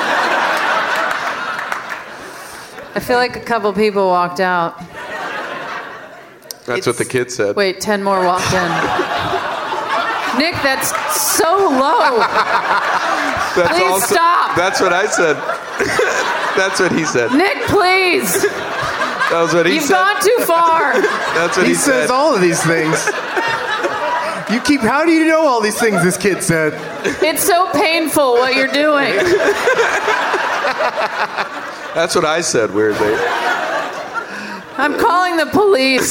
I feel like a couple people walked out. That's what the kid said. Wait, 10 more walked in. Nick, that's so low. Please stop. That's what I said. That's what he said. Nick, please. That was what he You've said. gone too far. That's what he said. says all of these things. How do you know all these things this kid said? It's so painful what you're doing. That's what I said, weirdly. I'm calling the police.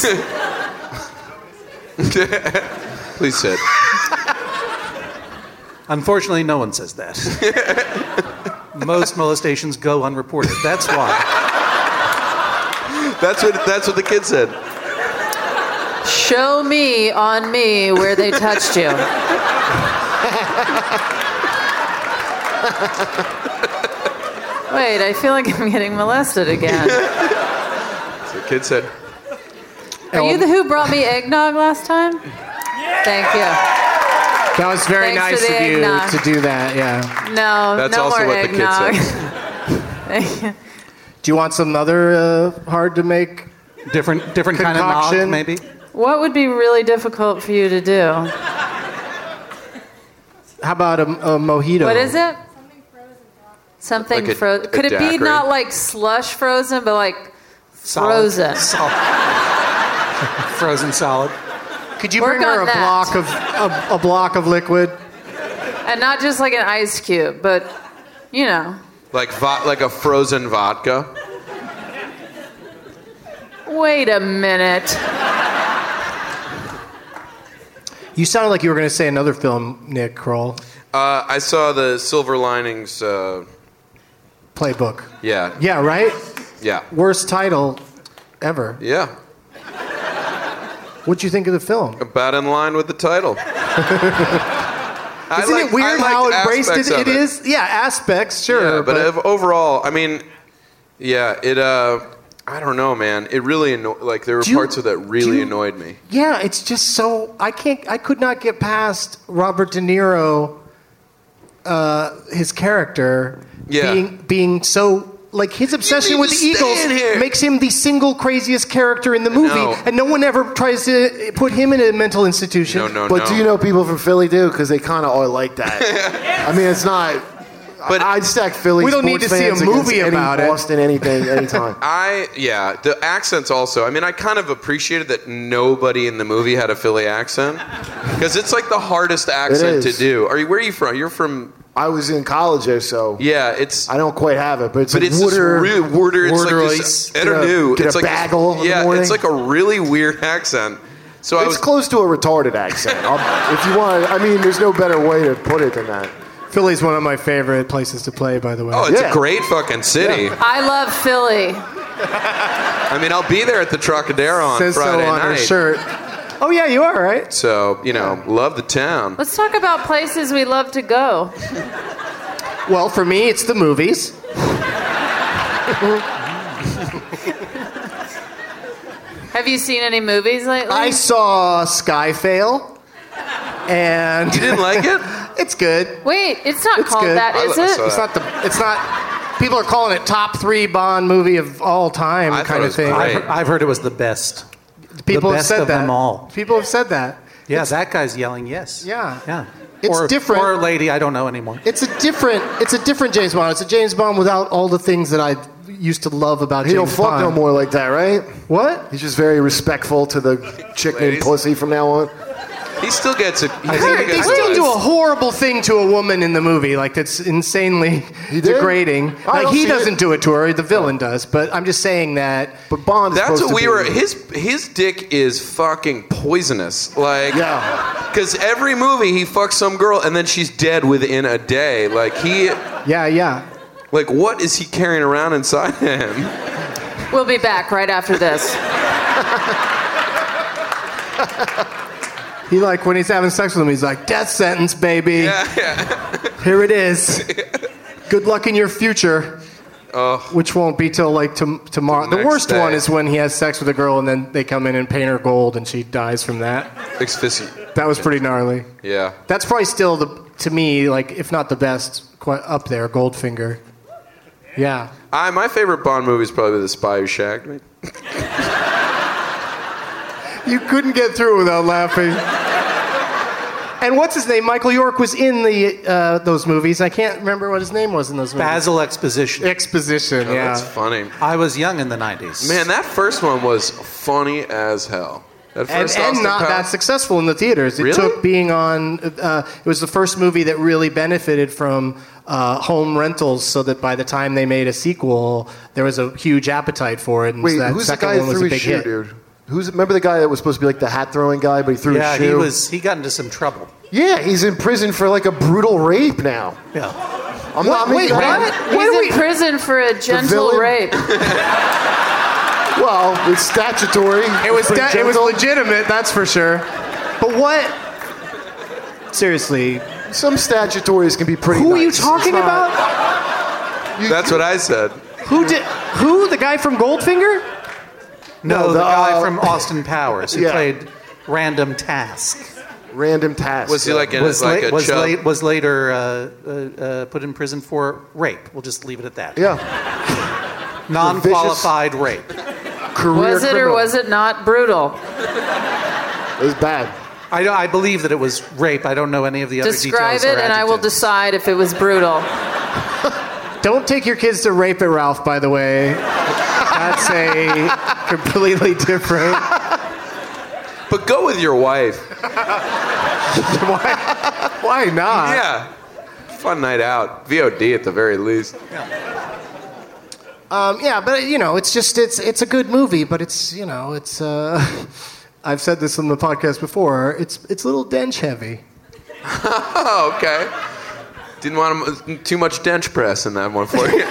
Please sit. Unfortunately, no one says that. Most molestations go unreported. That's why. That's what the kid said. Show me on me where they touched you. Wait, I feel like I'm getting molested again. That's what the kid said. Are you the who brought me eggnog last time? Thank you. That was very Thanks nice for of the you eggnog. to do that, yeah. No, That's no also more what the kid eggnog. said. Do you want some other hard to make Different kind of concoction? nog, maybe? What would be really difficult for you to do? How about a mojito? What is it? Something Like a- frozen. a Could it be daiquiri? not like slush frozen, but like Solid. frozen? Frozen solid. Could you Work bring her on a that. block of liquid? And not just like an ice cube, but, you know. Like a frozen vodka. Wait a minute. You sounded like you were going to say another film, Nick Kroll. I saw the Silver Linings. Playbook. Yeah. Yeah, right? Yeah. Worst title ever. Yeah. What'd you think of the film? About in line with the title. Isn't it weird how embraced it is? Yeah, aspects, sure. Yeah, but overall, I mean, yeah, it. I don't know, man. It really annoyed. Like there were parts of that really annoyed me. Yeah, it's just so I could not get past Robert De Niro, his character being so. Like his obsession with the Eagles makes him the single craziest character in the movie, and no one ever tries to put him in a mental institution. But do you know people from Philly do? Because they kind of are like that. I mean, it's not. But I'd stack Philly. We don't need to see a movie about it. Boston, anything, anytime. The accents also. I mean, I kind of appreciated that nobody in the movie had a Philly accent because it's like the hardest accent to do. Where are you from? You're from. I was in college there, so yeah, it's. I don't quite have it, but it's But like it's Wooder, this really Wooder. It's Wooder like ice. this, I don't know. Get It's a like bagel in the morning. it's like a really weird accent. So it's close to a retarded accent. If you want, I mean, there's no better way to put it than that. Philly's one of my favorite places to play, by the way. Oh, it's a great fucking city. I love Philly. I mean, I'll be there at the Trocadero on Says Friday so on night. her shirt. Oh yeah, you are, right? So love the town. Let's talk about places we love to go. Well, for me, it's the movies. Have you seen any movies lately? I saw Skyfail, and you didn't like it? It's good. Wait, it's not called good. that, is it? It's not. People are calling it top 3 Bond movie of all time, kind of thing. I've heard it was the best. People the have best said of that. them all. People have said that. Yeah, that guy's yelling yes. Yeah. It's different. Or a lady, I don't know anymore. It's a different James Bond. It's a James Bond without all the things that I used to love about He James don't Bond. fuck no more like that, right? What? He's just very respectful to the chick named Pussy from now on. He still gets it. They still do a horrible thing to a woman in the movie, like that's insanely degrading. Like he doesn't do it to her, the villain does. But I'm just saying that. But Bond is That's supposed what to we be. were. His dick is fucking poisonous. Like, because every movie he fucks some girl and then she's dead within a day. Like he. Yeah. Like, what is he carrying around inside him? We'll be back right after this. He like when he's having sex with him, he's like, death sentence, baby. Yeah. Here it is. Good luck in your future. Which won't be till like tomorrow. The worst one is when he has sex with a girl and then they come in and paint her gold and she dies from that. That was pretty gnarly. Yeah. That's probably still to me, like if not the best, quite up there. Goldfinger. Yeah. My favorite Bond movie is probably The Spy Who Shagged Me. You couldn't get through without laughing. And what's his name? Michael York was in those movies. I can't remember what his name was in those movies. Basil Exposition. Exposition, yeah. That's funny. I was young in the 90s. Man, that first one was funny as hell. That first And Austin not Powers- that successful in the theaters. It Really? took being on. It was the first movie that really benefited from home rentals, so that by the time they made a sequel, there was a huge appetite for it. And Wait, that who's the second guy one that was threw a his big shoe, hit. dude? Remember the guy that was supposed to be like the hat throwing guy, but he threw his shoe? he got into some trouble. Yeah, he's in prison for like a brutal rape now. Yeah. I'm not making He's in prison for a gentle villain? rape. Well, it's statutory. It was Pretty it was gentle. legitimate, that's for sure. But what? Seriously, some statutories can be pretty. Who are you nice. talking It's not- about? That's what I said. Who? The guy from Goldfinger? No, the guy from Austin Powers who yeah. played Random Task. Random Task. Was he like in was like a chub? was later put in prison for rape. We'll just leave it at that. Yeah. Non-qualified rape. Career Was it or criminal. was it not brutal? It was bad. I believe that it was rape. I don't know any of the other Describe details. it, and I will decide if it was brutal. Don't take your kids to Rape It Ralph, by the way. That's a completely different. But go with your wife. Why not? Yeah. Fun night out. VOD at the very least. Yeah, but it's just it's a good movie, but it's I've said this on the podcast before. It's a little dench heavy. Oh, okay. Didn't want too much dench press in that one for you.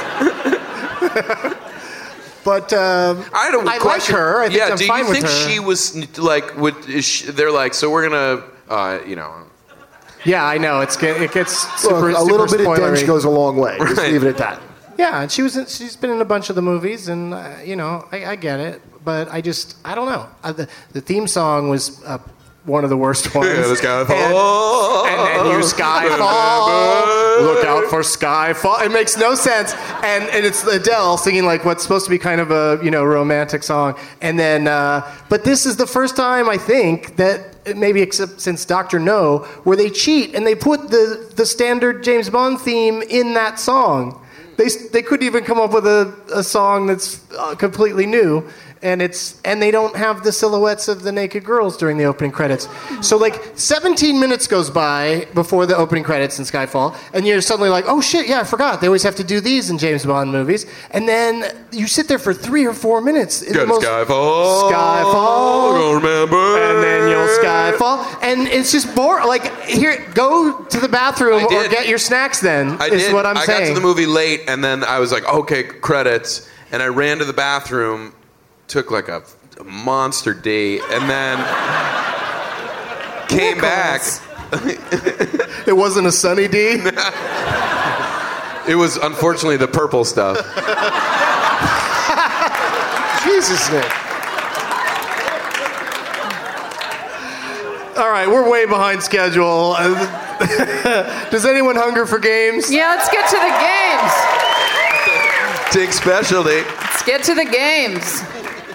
But I had a like question. her. I think I'm do fine you with think her. she was like? They're like, so we're gonna, Yeah, I know. It gets super, Look, a little super bit of spoilery. dench goes a long way. Just Right. leave it at that. Yeah, and she's been in a bunch of the movies, and I get it, but I don't know. The theme song was one of the worst ones. Yeah, the Skyfall. And then you Skyfall. Look out for Skyfall. It makes no sense. And it's Adele singing like what's supposed to be kind of a romantic song. And then, but this is the first time I think that maybe except since Dr. No, where they cheat and they put the standard James Bond theme in that song. They couldn't even come up with a song that's completely new. And they don't have the silhouettes of the naked girls during the opening credits. So like 17 minutes goes by before the opening credits in Skyfall, and you're suddenly like, oh shit, yeah, I forgot. They always have to do these in James Bond movies. And then you sit there for 3 or 4 minutes. Got Skyfall. Don't remember. And then you'll Skyfall. And it's just boring. Like, here, go to the bathroom or get your snacks then, is what I'm saying. I got to the movie late, and then I was like, okay, credits. And I ran to the bathroom, took like a monster D, and then came back. It wasn't a sunny D? It was, unfortunately, the purple stuff. Jesus, Nick. All right, we're way behind schedule. Does anyone hunger for games? Yeah, let's get to the games. Tig specialty. Let's get to the games.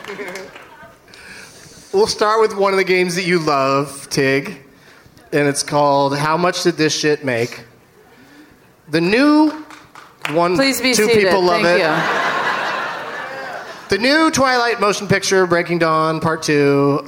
We'll start with one of the games that you love, Tig, and it's called How Much Did This Shit Make? The new one, Please be two seated. people love Thank it. you. The new Twilight motion picture, Breaking Dawn Part 2,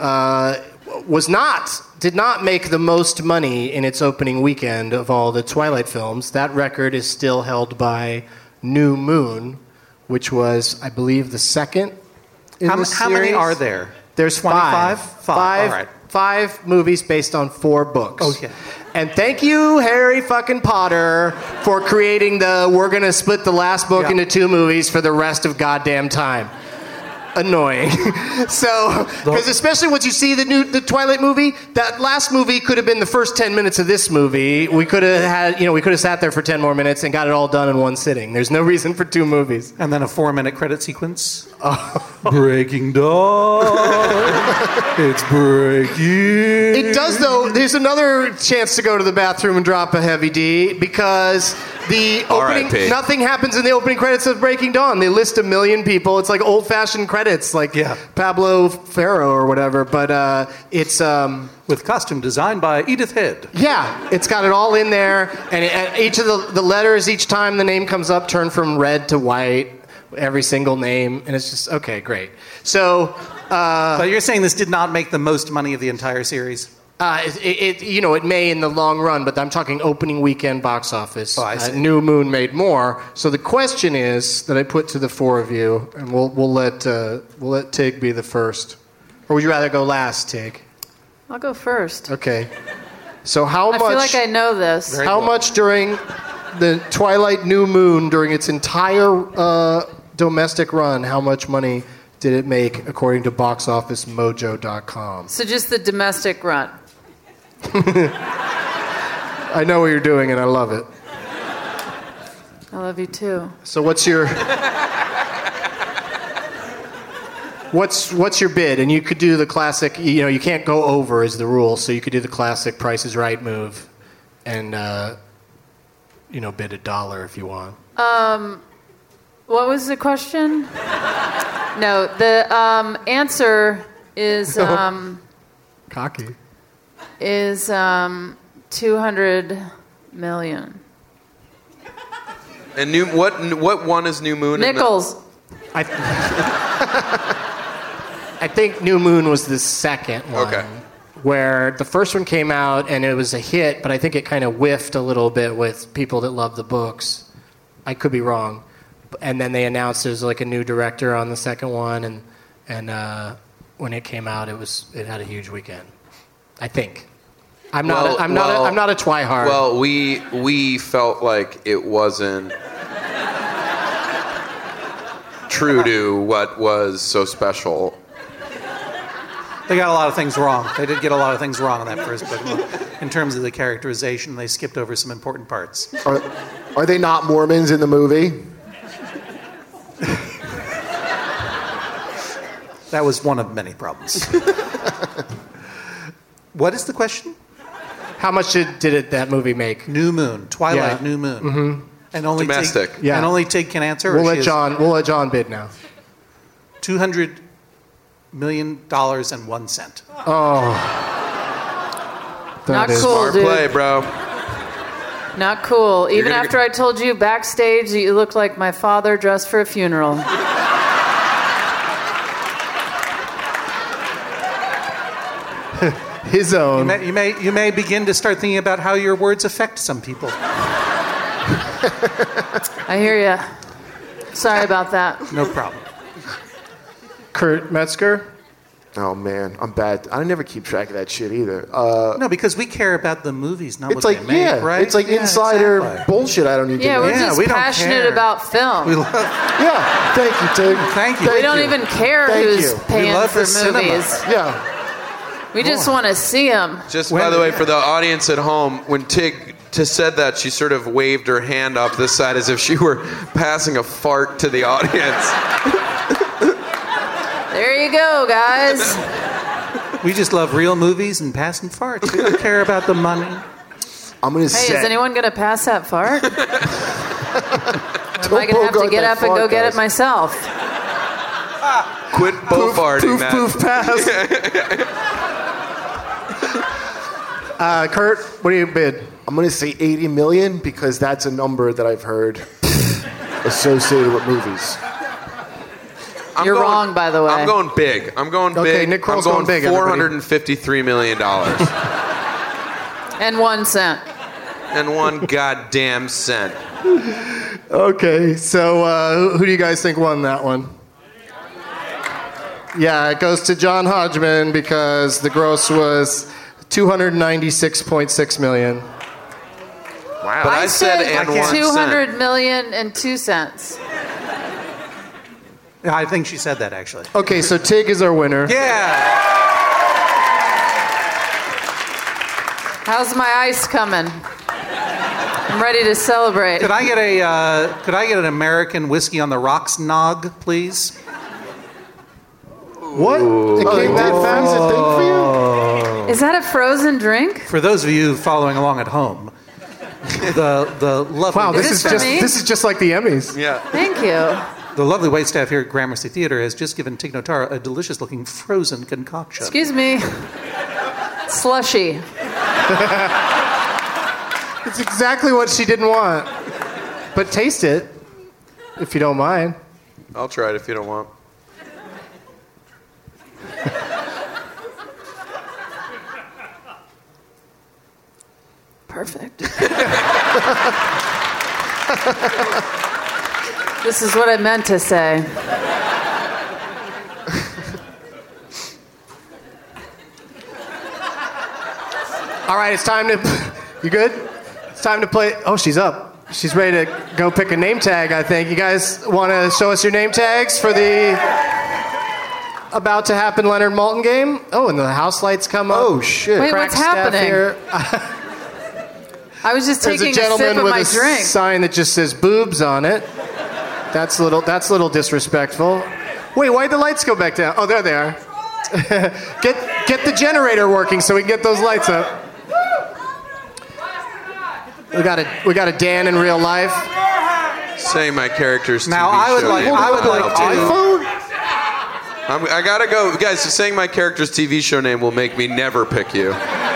did not make the most money in its opening weekend of all the Twilight films. That record is still held by New Moon, which was, I believe, the second in the series. How many are there? There's 25? Five. All right. 5 movies based on 4 books. Okay. And thank you, Harry fucking Potter, for creating we're going to split the last book into 2 movies for the rest of goddamn time. Annoying. So, because especially once you see the Twilight movie, that last movie could have been the first 10 minutes of this movie. We could have sat there for 10 more minutes and got it all done in one sitting. There's no reason for 2 movies. And then a 4-minute credit sequence. Breaking Dawn. It's breaking. It does, though. There's another chance to go to the bathroom and drop a heavy D because the opening, nothing happens in the opening credits of Breaking Dawn. They list 1 million people. It's like old-fashioned credits, like Pablo Ferro or whatever. But it's with costume design by Edith Head. Yeah, it's got it all in there, and each of the letters, each time the name comes up, turn from red to white. Every single name, and it's just okay, great. So, but you're saying this did not make the most money of the entire series? It may in the long run, but I'm talking opening weekend box office. Oh, I see. New Moon made more. So the question is that I put to the 4 of you, and we'll let Tig be the first, or would you rather go last, Tig? I'll go first. Okay. So how much? I feel like I know this. How much during the Twilight New Moon, during its entire domestic run, how much money did it make according to boxofficemojo.com? So just the domestic run. I know what you're doing, and I love it. I love you too. So what's your bid? And you could do the classic. You can't go over is the rule. So you could do the classic Price is Right move, and bid $1 if you want. What was the question? No, the answer is cocky. Is 200 million. And what one is New Moon? Nichols. I think New Moon was the second one. Okay. Where the first one came out and it was a hit, but I think it kind of whiffed a little bit with people that love the books. I could be wrong. And then they announced there's like a new director on the second one, and when it came out, it had a huge weekend. I think. I'm not a twihard. Well, we felt like it wasn't true to what was so special. They got a lot of things wrong. They did get a lot of things wrong in that first book. In terms of the characterization, they skipped over some important parts. Are they not Mormons in the movie? That was one of many problems. What is the question? How much did that movie make? New Moon. Twilight, New Moon. Mm-hmm. And only domestic. Tig, and only Tig can answer? We'll let John bid now. $200 million and 1 cent. Oh. Not cool, smart dude. play, bro. Not cool. Even after I told you backstage that you look like my father dressed for a funeral. His own. You may begin to start thinking about how your words affect some people. I hear ya. Sorry about that. No problem. Kurt Metzger? Oh man, I'm bad. I never keep track of that shit either. No, because we care about the movies, not It's what like they make, right? It's like insider exactly. bullshit. I don't need to know. We're just we don't passionate care. about film. We love, Yeah, thank you, Tig. Thank you. We don't even care Thank who's you. paying We love for the cinema. movies. Yeah. We just want to see them. Just by the way, for the audience at home, when Tig said that, she sort of waved her hand off this side as if she were passing a fart to the audience. There you go, guys. We just love real movies and passing farts. We don't care about the money. I'm gonna Hey, is anyone going to pass that fart? Or am I going to have to get up and go get it myself? Quit farting, Matt. Poof, pass. Kurt, what do you bid? I'm gonna say 80 million because that's a number that I've heard associated with movies. You're wrong, by the way. I'm going big. I'm going big. Okay, Nick Kroll's going big, $453 million. And 1 cent. And 1 goddamn cent. Okay, so who do you guys think won that one? Yeah, it goes to John Hodgman because the gross was $296.6 million. Wow. But I said and 1 cent. 200 million and 2 cents. Yeah, I think she said that, actually. Okay, so Tig is our winner. Yeah. How's my ice coming? I'm ready to celebrate. Could I get an American whiskey on the rocks nog, please? What? It came that fast? A thing for you? Is that a frozen drink? For those of you following along at home, the lovely. Wow, this is just like the Emmys. Yeah. Thank you. The lovely waitstaff here at Gramercy Theater has just given Tig Notaro a delicious-looking frozen concoction. Excuse me. Slushy. It's exactly what she didn't want. But taste it, if you don't mind. I'll try it if you don't want. Perfect. This is what I meant to say. All right, it's time to... You good? It's time to play... Oh, she's up. She's ready to go pick a name tag, I think. You guys want to show us your name tags for the about to happen Leonard Maltin game? Oh, and the house lights come up. Oh, shit. Wait, what's happening? Here. I was just There's taking a gentleman a sip of with my a drink. sign that just says boobs on it. That's a little disrespectful. Wait, why'd the lights go back down? Oh, there they are. Get the generator working so we can get those lights up. We got a Dan in real life. Saying my character's TV Now, I would like to. I gotta go, guys. Saying my character's TV show name will make me never pick you.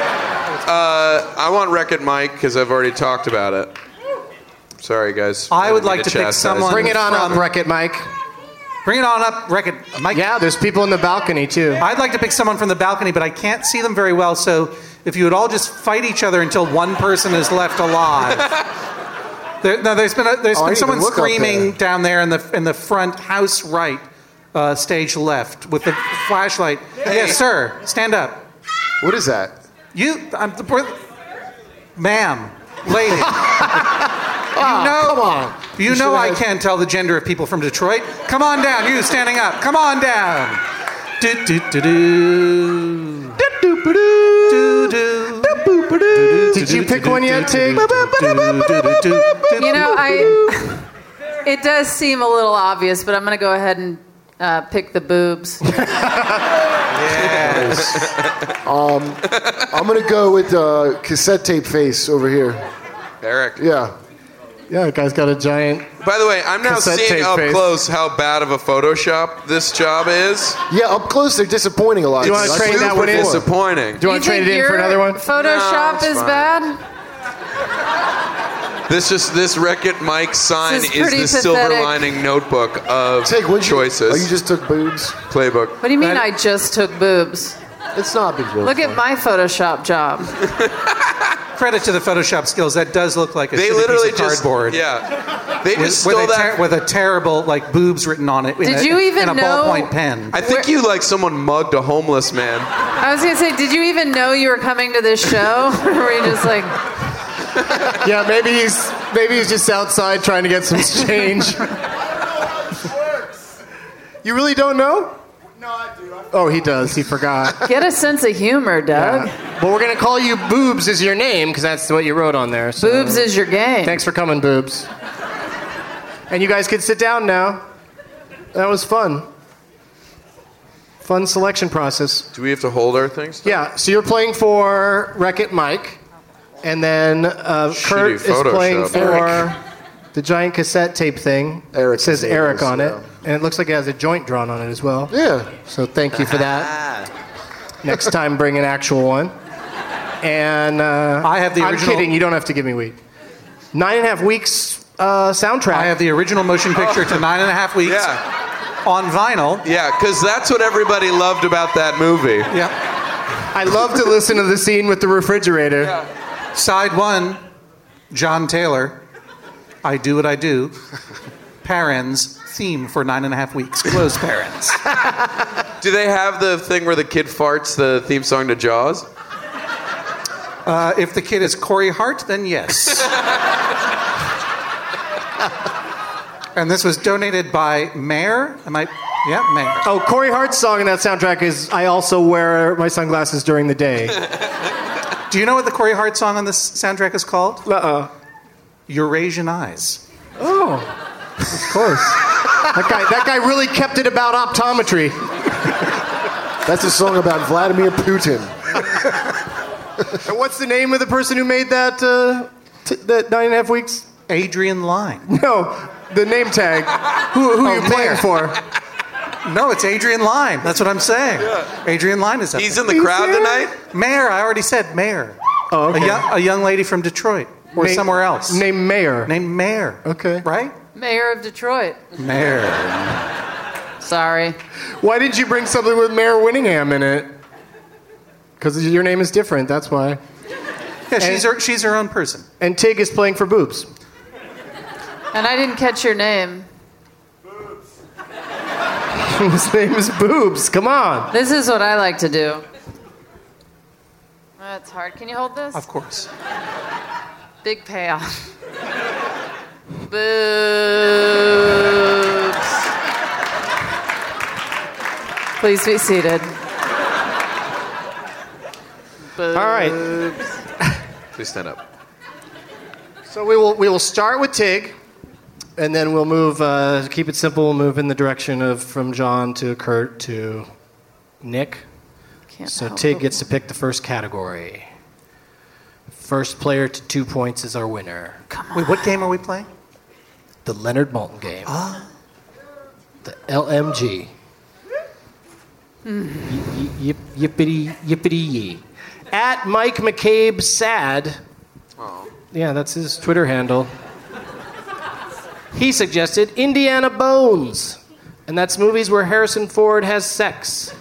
I want Wreck-It Mike because I've already talked about it. Sorry, guys. I would like to pick someone. Bring it on up, Wreck-It Mike. Bring it on up, Wreck-It Mike. Yeah, there's people in the balcony too. I'd like to pick someone from the balcony, but I can't see them very well. So if you would all just fight each other until one person is left alive. There's been someone screaming down there in the front house right, stage left with the flashlight. Hey. Yes, sir. Stand up. What is that? Ma'am, lady. Come on. You know I can't tell the gender of people from Detroit. Come on down. You standing up. Come on down. Did you pick one yet, Tig? You know, it does seem a little obvious, but I'm going to go ahead and pick the boobs. Yes. I'm going to go with cassette tape face over here. Eric. Yeah. Yeah, the guy's got a giant. By the way, I'm now seeing up close how bad of a Photoshop this job is. Yeah, up close they're disappointing a lot. Do you want to trade that one in? Disappointing. Do you want to trade it in for another one? Photoshop is bad? This Wreck-It Mike sign is the pathetic. silver lining notebook of choices. You just took boobs? Playbook. What do you mean I just took boobs? It's not big deal. Look at my Photoshop job. Credit to the Photoshop skills. That does look like a they shitty literally piece of cardboard. They just stole that with a terrible boobs written on it. Did you even in a know? ballpoint pen. I think someone mugged a homeless man. I was gonna say, did you even know you were coming to this show, or were you just like? Yeah, maybe he's just outside trying to get some change. You really don't know? No, I do. Oh, he does. He forgot. Get a sense of humor, Doug. Yeah. Well, we're going to call you Boobs as your name because that's what you wrote on there. So. Boobs is your game. Thanks for coming, Boobs. And you guys can sit down now. That was fun. fun selection process. Do we have to hold our things? Yeah, so you're playing for Wreck-It Mike, and then Kurt is playing for the giant cassette tape thing. Eric It says Eric on it, yeah. and it looks like it has a joint drawn on it as well. Yeah. So thank you for that. Next time, bring an actual one. And I have the original. I'm kidding. You don't have to give me week. 9.5 weeks soundtrack. I have the original motion picture to 9.5 weeks on vinyl. Yeah, because that's what everybody loved about that movie. Yeah. I love to listen to the scene with the refrigerator. Yeah. Side 1, John Taylor, I Do What I Do. Parents, theme for 9.5 weeks. Close parents. Do they have the thing where the kid farts the theme song to Jaws? If the kid is Corey Hart, then yes. And this was donated by Mayor. Mayor. Oh, Corey Hart's song in that soundtrack is I Also Wear My Sunglasses During the Day. Do you know what the Corey Hart song on this soundtrack is called? Eurasian Eyes. Oh, of course. That guy really kept it about optometry. That's a song about Vladimir Putin. And what's the name of the person who made that that 9.5 weeks? Adrian Lyne. No, the name tag. Who are you playing for? No, it's Adrian Lyne. That's what I'm saying. Yeah. Adrian Lyne is up He's there. in the crowd tonight? Mayor, I already said Mayor. Oh, okay. A young lady from Detroit or somewhere else. Named Mayor. Okay. Right? Mayor of Detroit. Mayor. Sorry. Why didn't you bring something with Mayor Winningham in it? Because your name is different, that's why. Yeah, she's her own person. And Tig is playing for Boobs. And I didn't catch your name. His name is Boobs. Come on. This is what I like to do. That's hard. Can you hold this? Of course. Big payoff. Boobs. Please be seated. Boobs. All right. Please stand up. So we will start with Tig, and then we'll move. Keep it simple. We'll move in the direction of from John to Kurt to Nick. So Tig gets to pick the first category. First player to 2 points is our winner. Come on. Wait, what game are we playing? The Leonard Maltin game. The LMG. Yippity yee. At Mike McCabe Sad. Oh. Yeah, that's his Twitter handle. He suggested Indiana Bones. And that's movies where Harrison Ford has sex.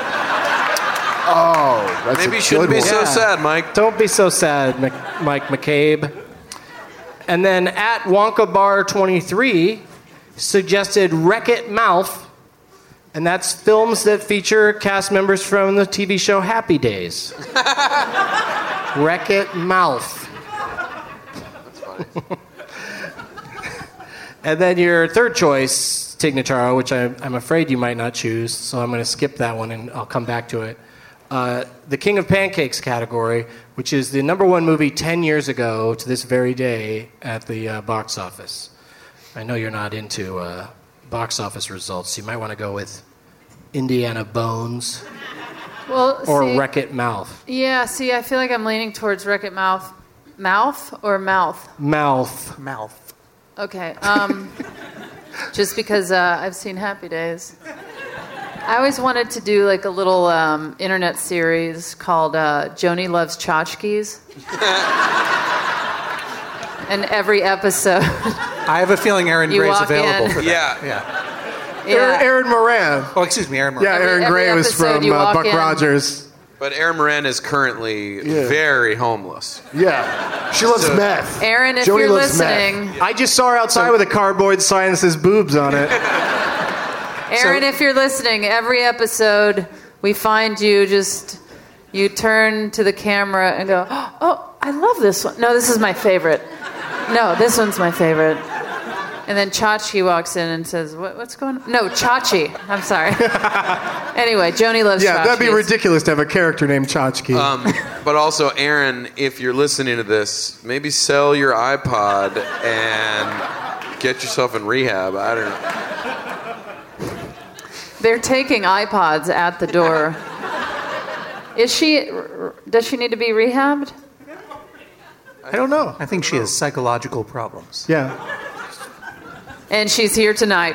Oh, that's Maybe you shouldn't be so sad, Mike. Don't be so sad, Mike McCabe. And then at Wonka Bar 23 suggested Wreck-It Mouth. And that's films that feature cast members from the TV show Happy Days. Wreck-It Mouth. That's funny. And then your third choice, Tig Notaro, which I'm afraid you might not choose, so I'm going to skip that one and I'll come back to it. The King of Pancakes category, which is the #1 movie 10 years ago to this very day at the box office. I know you're not into box office results. You might want to go with Indiana Bones or Wreck-It Mouth. Yeah, see, I feel like I'm leaning towards Wreck-It Mouth. Mouth or mouth? Mouth. Okay. Just because I've seen Happy Days. I always wanted to do like a little internet series called Joni Loves Tchotchkes. And every episode... I have a feeling Aaron You Gray's walk available in. for that. Yeah. Aaron Moran. Oh, excuse me, Aaron Moran. Yeah, Aaron Every Gray was episode from you walk Buck in. Rogers. But Aaron Moran is currently very homeless. Yeah. She loves meth. Aaron, if Joni you're loves listening... meth. I just saw her outside with a cardboard sign that says boobs on it. Aaron, if you're listening, every episode we find you you turn to the camera and go, oh, I love this one. No, this is my favorite. No, this one's my favorite. And then Chachi walks in and says, what's going on? No, Chachi. I'm sorry. Anyway, Joni loves Yeah, that'd be tchotchkes. ridiculous to have a character named Tchotchke. But also, Aaron, if you're listening to this, maybe sell your iPod and get yourself in rehab. I don't know. They're taking iPods at the door. Does she need to be rehabbed? I don't know. I think she has psychological problems. Yeah. And she's here tonight.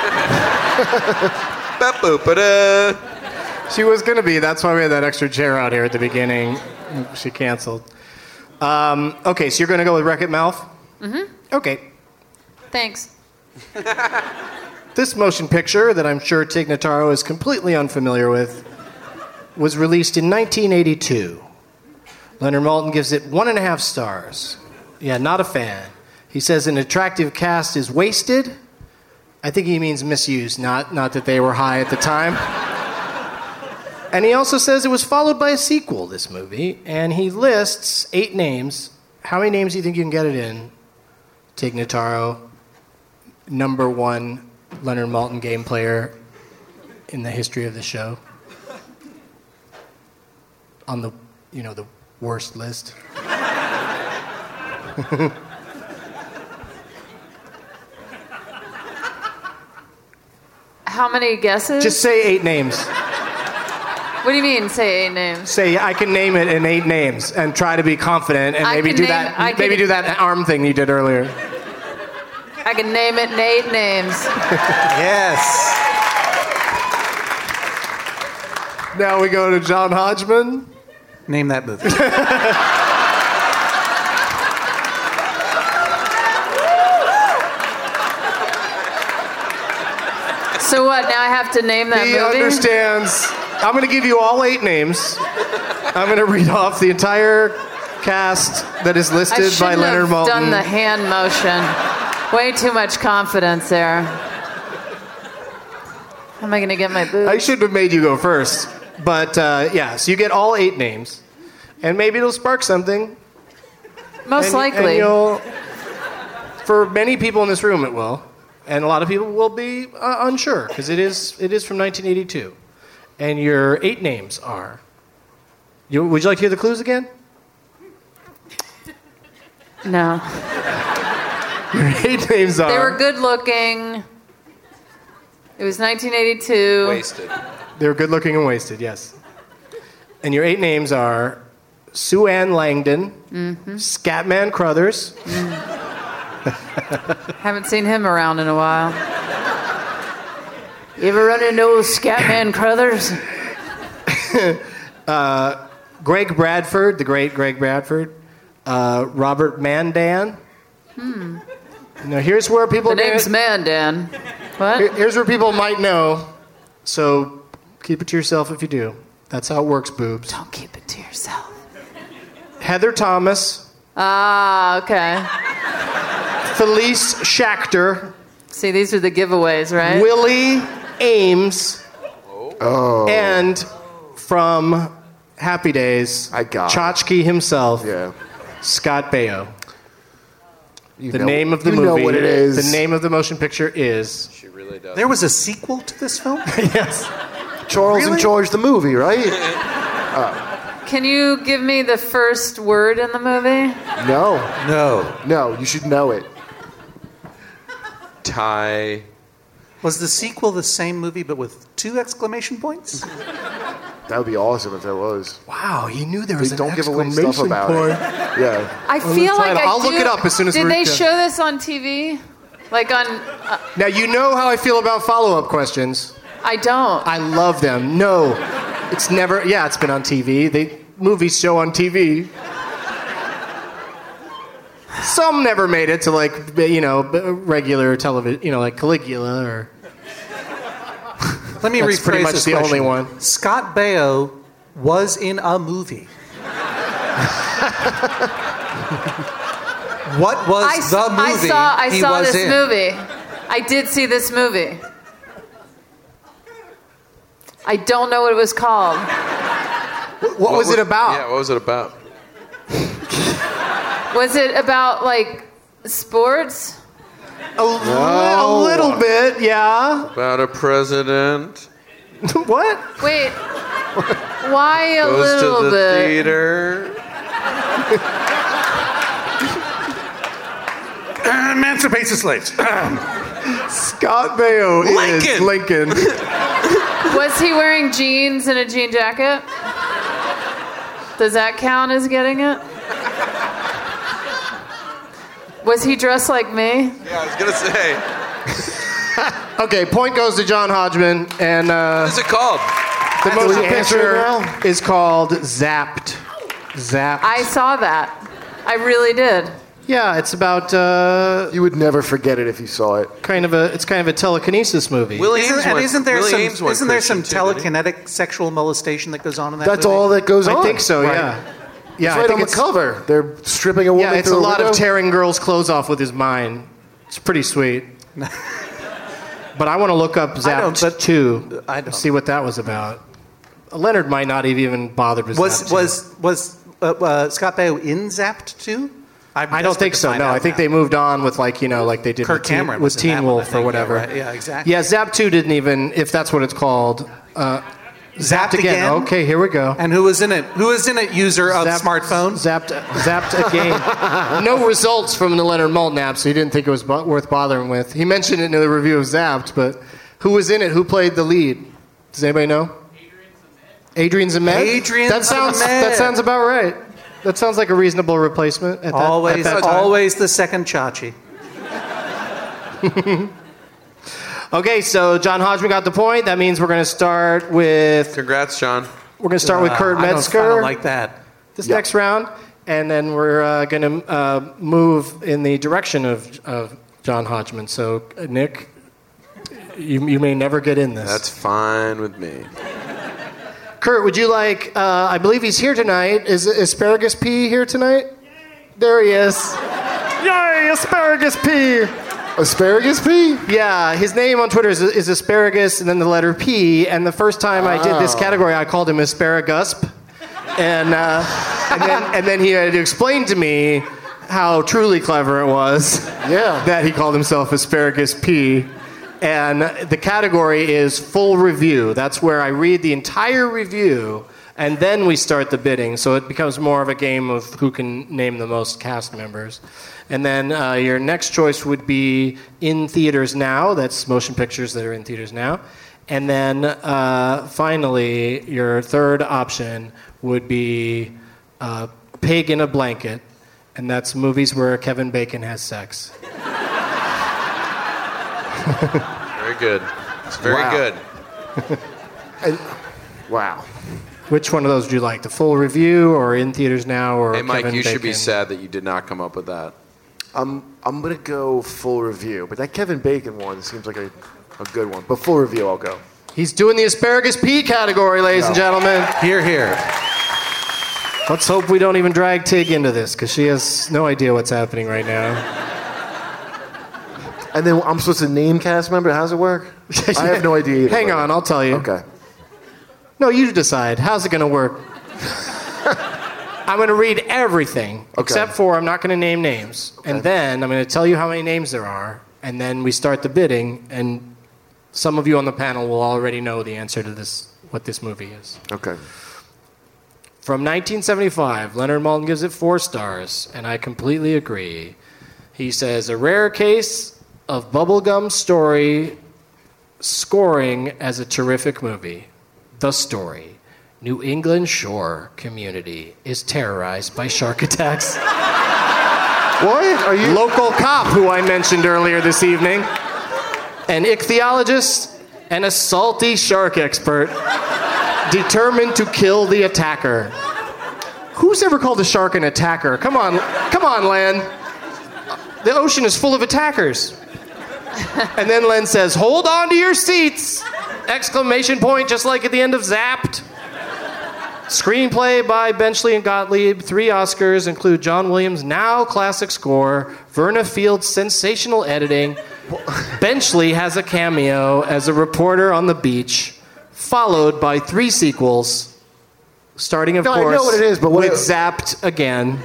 She was going to be. That's why we had that extra chair out here at the beginning. She canceled. Okay, so you're going to go with Wreck-It Mouth? Mm-hmm. Okay. Thanks. This motion picture, that I'm sure Tig Notaro is completely unfamiliar with, was released in 1982. Leonard Maltin gives it 1.5 stars. Yeah, not a fan. He says an attractive cast is wasted. I think he means misused, not that they were high at the time. And he also says it was followed by a sequel, this movie, and he lists 8 names. How many names do you think you can get it in? Tig Notaro, number 1 Leonard Maltin game player in the history of the show. On the, the worst list. How many guesses? Just say 8 names. What do you mean, say 8 names? Say, I can name it in 8 names and try to be confident and maybe do that arm thing you did earlier. I can name it in 8 names. Yes. Now we go to John Hodgman. Name that movie. So what, now I have to name that movie? He understands. I'm going to give you all 8 names. I'm going to read off the entire cast that is listed by Leonard Maltin. I shouldn't have done the hand motion. Way too much confidence there. How am I going to get my boobs? I should have made you go first. But, so you get all 8 names. And maybe it'll spark something. Most likely. And for many people in this room, it will. And a lot of people will be unsure, because it is from 1982. And your 8 names are... would you like to hear the clues again? No. Your 8 names are... They were good looking. It was 1982. Wasted. They were good looking and wasted, yes. And your 8 names are Sue Ann Langdon, Scatman Crothers. Haven't seen him around in a while. You ever run into old Scatman Crothers? Greg Bradford, the great Greg Bradford. Robert Mandan. Now here's where people... The name's Mandan. What? Here's where people might know. So keep it to yourself if you do. That's how it works, boobs. Don't keep it to yourself. Heather Thomas. Ah, okay. Felice Schachter. See, these are the giveaways, right? Willie Ames. Oh. And from Happy Days, Tchotchke himself, Scott Baio. The name of the movie. You know what it is. The name of the motion picture is... She really does. There was a sequel to this film? Yes. Charles and George the movie, right? Can you give me the first word in the movie? No, you should know it. Tie. Was the sequel the same movie but with 2 exclamation points? That would be awesome if there was. Wow, he knew there was an don't give away exclamation stuff about point. it. Yeah. I feel like I'll look it up as soon as Did we're they done. show this on TV? Like on... Now, you know how I feel about follow-up questions. I don't. I love them. No, it's never... Yeah, it's been on TV. Movies show on TV. Some never made it to, regular television, like Caligula or... Let me That's rephrase pretty much this the question. only one. Scott Baio was in a movie. What was the movie I he saw was this in? movie. I did see this movie. I don't know what it was called. What was it about? Yeah, what was it about? Was it about, sports? A little bit, yeah. About a president. What? Wait. Why a Goes little to the bit? theater. Emancipates the slaves. Scott Baio is Lincoln. Was he wearing jeans and a jean jacket? Does that count as getting it? Was he dressed like me? Yeah, I was gonna say. Okay, point goes to John Hodgman, and What is it called? the motion picture is called Zapped. Zapped. I saw that. I really did. Yeah, it's about You would never forget it if you saw it. it's kind of a telekinesis movie. Isn't there Willie some Ames went some Christian too, didn't he? telekinetic sexual molestation that goes on in that That's movie? all that goes on. I think so. Right. Yeah. Yeah, It's I right think on the cover. They're stripping a woman Yeah, it's a through lot window. of tearing girls' clothes off with his mind. It's pretty sweet. But I want to look up Zapped 2 and see what that was about. Leonard might not have even bothered with Zapped 2. Was Scott Baio in Zapped too? I don't think so. No, I think they moved on with like they did Kirk with Teen, Cameron with was in that Teen one, I Wolf or think. whatever. Yeah, right. Yeah, exactly. Yeah, Zapped 2 didn't even, if that's what it's called. Zapped again. Okay, here we go. And who was in it? Who was in it? User of smartphone. Zapped again. No results from the Leonard Maltin app, so he didn't think it was worth bothering with. He mentioned it in the review of Zapped, but who was in it? Who played the lead? Does anybody know? Adrian Zemed. Adrian That sounds Zemed. about right. That sounds like a reasonable replacement. At Always, that time. always the second Chachi. Okay, so John Hodgman got the point. That means we're going to start with. Congrats, John. We're going to start with Kurt Metzger. I don't like that. This next round, and then we're going to move in the direction of John Hodgman. So, Nick, you may never get in this. That's fine with me. Kurt, would you like? I believe he's here tonight. Is Asparagus P here tonight? There he is. Yay, Asparagus P. Asparagus P? Yeah, his name on Twitter is Asparagus and then the letter P. And the first time I did this category, I called him Asparagusp. And then he had to explain to me how truly clever it was that he called himself Asparagus P. And the category is full review. That's where I read the entire review, and then we start the bidding. So it becomes more of a game of who can name the most cast members. And then your next choice would be in theaters now. That's motion pictures that are in theaters now. And then finally, your third option would be Pig in a Blanket. And that's movies where Kevin Bacon has sex. Very good. It's very good. Wow. Which one of those would you like? The full review or in theaters now or Hey, Mike, Kevin you should be Bacon? sad that you did not come up with that. I'm gonna go full review, but that Kevin Bacon one seems like a good one. But full review, I'll go. He's doing the Asparagus P category, ladies and gentlemen. Here, here. Let's hope we don't even drag Tig into this, because she has no idea what's happening right now. And then I'm supposed to name cast member? How does it work? I have no idea either. Hang on, I'll tell you. Okay. No, you decide. How's it going to work? I'm going to read everything, except for I'm not going to name names. Okay. And then I'm going to tell you how many names there are, and then we start the bidding, and some of you on the panel will already know the answer to this, what this movie is. Okay. From 1975, Leonard Maltin gives it 4 stars, and I completely agree. He says, a rare case of bubblegum story scoring as a terrific movie. The story. New England shore community is terrorized by shark attacks. What? Are you local cop who I mentioned earlier this evening, an ichthyologist, and a salty shark expert determined to kill the attacker. Who's ever called a shark an attacker? Come on, Len. The ocean is full of attackers. And then Len says, hold on to your seats! Exclamation point, just like at the end of Zapped. Screenplay by Benchley and Gottlieb. 3 Oscars include John Williams' now classic score, Verna Field's sensational editing. Benchley has a cameo as a reporter on the beach, followed by 3 sequels, starting, of course, I know what it is, but with Zapped again.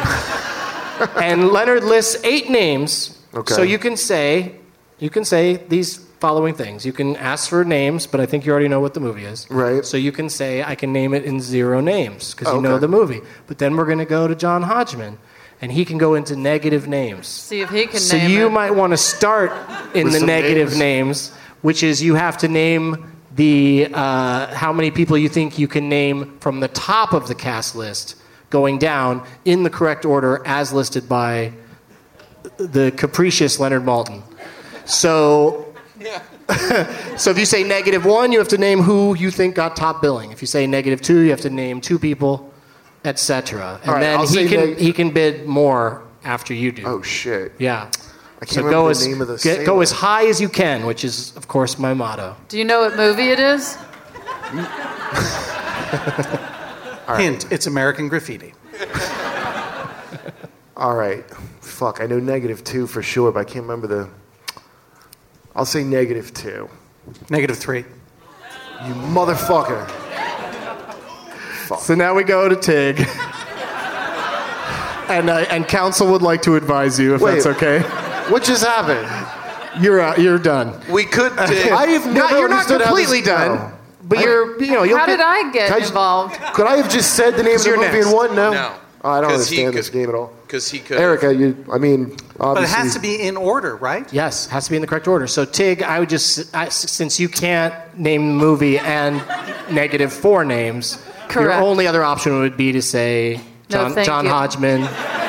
And Leonard lists 8 names, so you can say these following things. You can ask for names, but I think you already know what the movie is. Right. So you can say, I can name it in 0 names, because you know the movie. But then we're going to go to John Hodgman. and he can go into negative names. See if he can So name you it. might want to start in With the some negative names, which is you have to name the how many people you think you can name from the top of the cast list going down in the correct order as listed by the capricious Leonard Maltin. So, so if you say -1, you have to name who you think got top billing. If you say -2, you have to name 2 people, etc. And All right, then I'll say he can bid more after you do. Oh shit. Yeah. I can't remember the name of the sailor. Go as high as you can, which is, of course, my motto. Do you know what movie it is? Hint, it's American Graffiti. All right. Fuck, I know -2 for sure, but I can't remember the... I'll say -2. -3. You motherfucker. So now we go to Tig. And counsel would like to advise you, if Wait. that's okay. What just happened? You're done. We could dig. I have never You're not understood how completely this- done, No. but you'll How did I Can get I just- involved? Could I have just said the name of the you're movie next. in one? No. No. Oh, I don't 'Cause he understand could- this game at all. Because he could. Erica, obviously... But it has to be in order, right? Yes, has to be in the correct order. So Tig, I would since you can't name the movie and -4 names, your Correct. only other option would be to say No, thank John you. Hodgman.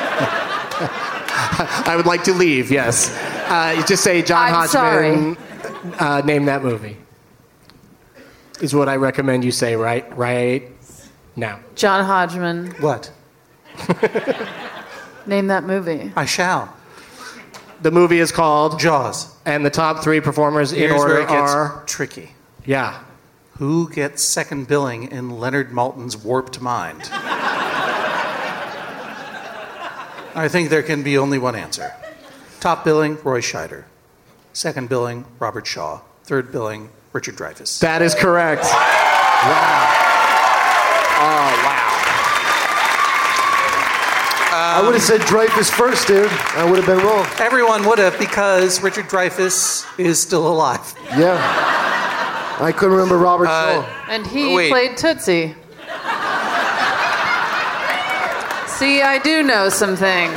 I would like to leave. Yes, you just say John I'm Hodgman. Name that movie. Is what I recommend you say. Right now. John Hodgman. What? Name that movie. I shall. The movie is called Jaws. And the top 3 performers in Here's where order it gets are tricky. yeah. Who gets second billing in Leonard Maltin's warped mind? I think there can be only one answer. Top billing, Roy Scheider. Second billing, Robert Shaw. Third billing, Richard Dreyfuss. That is correct. I would have said Dreyfuss first, dude. I would have been wrong. Everyone would have, because Richard Dreyfuss is still alive. Yeah. I couldn't remember Robert Shaw. And he Wait. played Tootsie. See, I do know some things.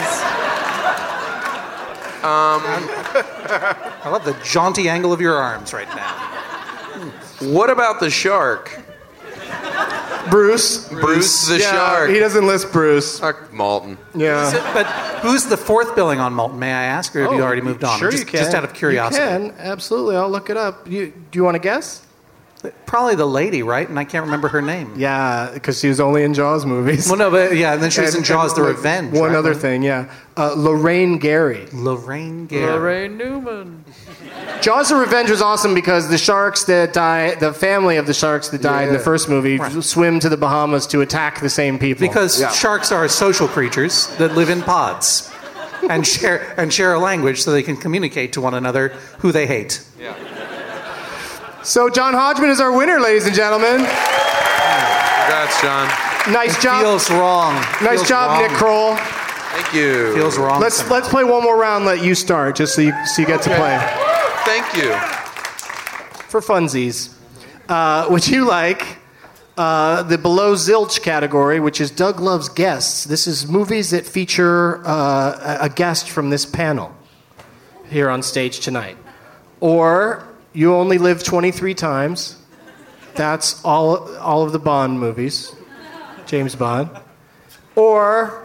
I love the jaunty angle of your arms right now. What about the shark? Bruce the Yeah, shark. He doesn't list Bruce. Fuck Maltin. Yeah. But who's the fourth billing on Maltin, may I ask, or have you already moved on? Sure, just, you can. Just out of curiosity. You can, absolutely. I'll look it up. Do you want to guess? Probably the lady, right? And I can't remember her name. Yeah, because she was only in Jaws movies. Well, no, but yeah, and then she was in Jaws: The Revenge. One right? other thing, yeah. Lorraine Gary. Lorraine Gary. Lorraine Newman. Jaws: The Revenge was awesome because the sharks that die, the family of the sharks that died in the first movie, swim to the Bahamas to attack the same people. Because sharks are social creatures that live in pods and share a language so they can communicate to one another who they hate. Yeah. So John Hodgman is our winner, ladies and gentlemen. Congrats, John. Nice job. Feels wrong. Nice Feels job, wrong. Nick Kroll. Thank you. Feels wrong. Let's play one more round. Let you start, just so you get to play. Thank you. For funsies, would you like the below zilch category, which is Doug Loves Guests? This is movies that feature a guest from this panel here on stage tonight. Or You Only Live 23 Times. That's all of the Bond movies, James Bond. Or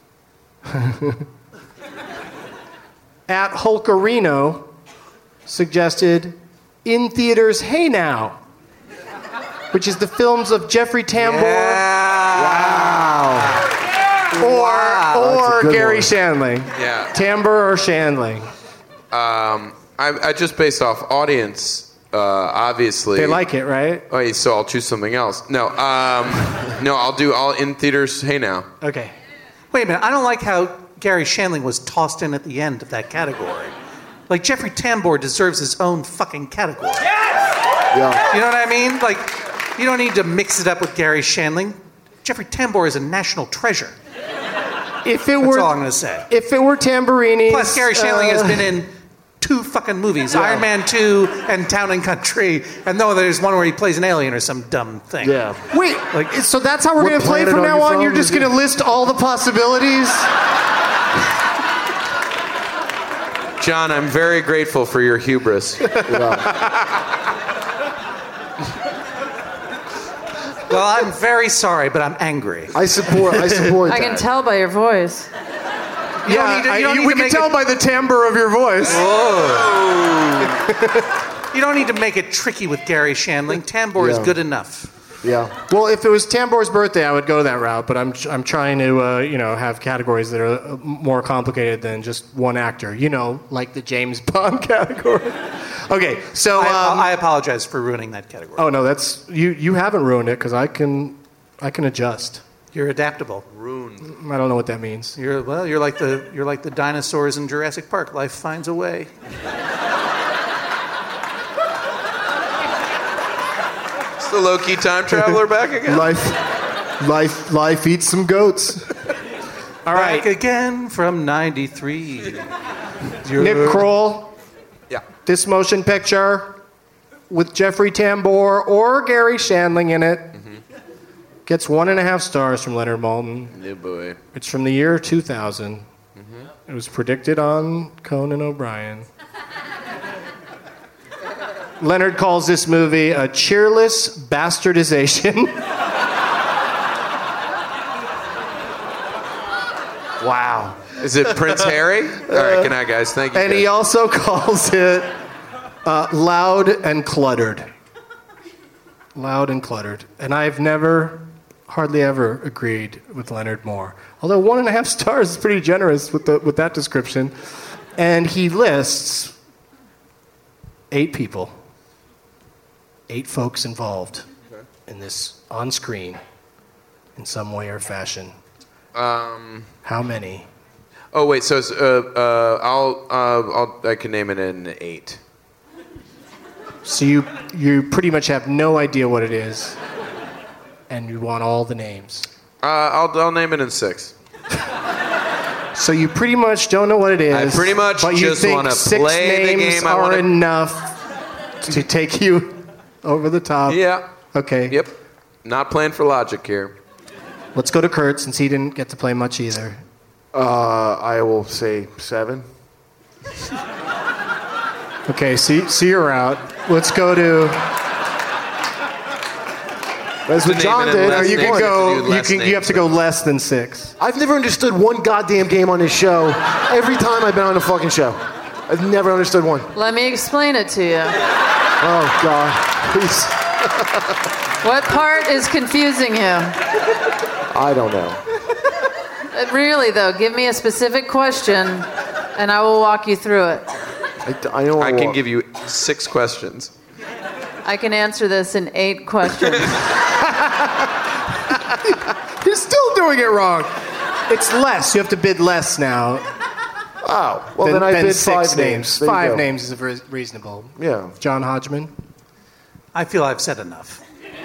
at Hulkerino suggested In Theaters Hey Now, which is the films of Jeffrey Tambor. Wow. Or good Gary one. Shandling. Yeah. Tambor or Shandling. I just based off audience, obviously. They like it, right? Oh, so I'll choose something else. No, no, I'll In Theaters Hey Now. Okay. Wait a minute. I don't like how Gary Shandling was tossed in at the end of that category. Like, Jeffrey Tambor deserves his own fucking category. Yeah. You know what I mean? Like, you don't need to mix it up with Gary Shandling. Jeffrey Tambor is a national treasure. If it That's were, all I'm going to say. If it were Tamburini. Plus, Gary Shandling has been in 2 fucking movies, Iron Man 2 and Town and Country. And no, there's one where he plays an alien or some dumb thing. Yeah. Wait, so that's how we're What going to play planet from are now you on? from? You're just going to list all the possibilities? John, I'm very grateful for your hubris. Well, I'm very sorry, but I'm angry. I support I that. can tell by your voice. You don't need to- you don't need we to can make tell it- by the timbre of your voice. You don't need to make it tricky with Gary Shandling. Tambor is Yeah. good enough. Yeah. Well, if it was Tambor's birthday, I would go that route. But I'm trying to have categories that are more complicated than just one actor. Like the James Bond category. Okay, so I apologize for ruining that category. oh no, that's you haven't ruined it because I can adjust. You're adaptable. I don't know what that means. You're like the dinosaurs in Jurassic Park. Life finds a way. It's the low-key time traveler back again. Life eats some goats. All right, Back again from '93. Nick Kroll. Yeah. This motion picture with Jeffrey Tambor or Gary Shandling in it gets 1.5 stars from Leonard Maltin. Yeah, boy. It's from the year 2000. It was predicted on Conan O'Brien. Leonard calls this movie a cheerless bastardization. Wow. Is it Prince Harry? All right, good night, guys. Thank you. And he also calls it loud and cluttered. Loud and cluttered. And I've hardly ever agreed with Leonard more. Although 1.5 stars is pretty generous with that description. And he lists 8 people. 8 folks involved in this on screen in some way or fashion. How many? Oh wait, so it's, I can name it in 8. So you pretty much have no idea what it is, and you want all the names. I'll name it in 6. So you pretty much don't know what it is. I pretty much but you just think want to 6 play the names game. I are want to. enough to take you over the top. Yeah. Okay. Yep. Not playing for logic here. Let's go to Kurt since he didn't get to play much either. I will say 7. Okay, so you're out. Let's go to. That's what John did. Or you can go. You have to go less than 6. I've never understood one goddamn game on this show. Every time I've been on a fucking show, I've never understood one. Let me explain it to you. Oh God, please. What part is confusing you? I don't know. Really, though, give me a specific question, and I will walk you through it. I know. I can give you 6 questions. I can answer this in 8 questions. You're still doing it wrong. It's less. You have to bid less now. Oh, well then I bid 6 5 names. There you 5 go. names is reasonable. Yeah. John Hodgman. I feel I've said enough.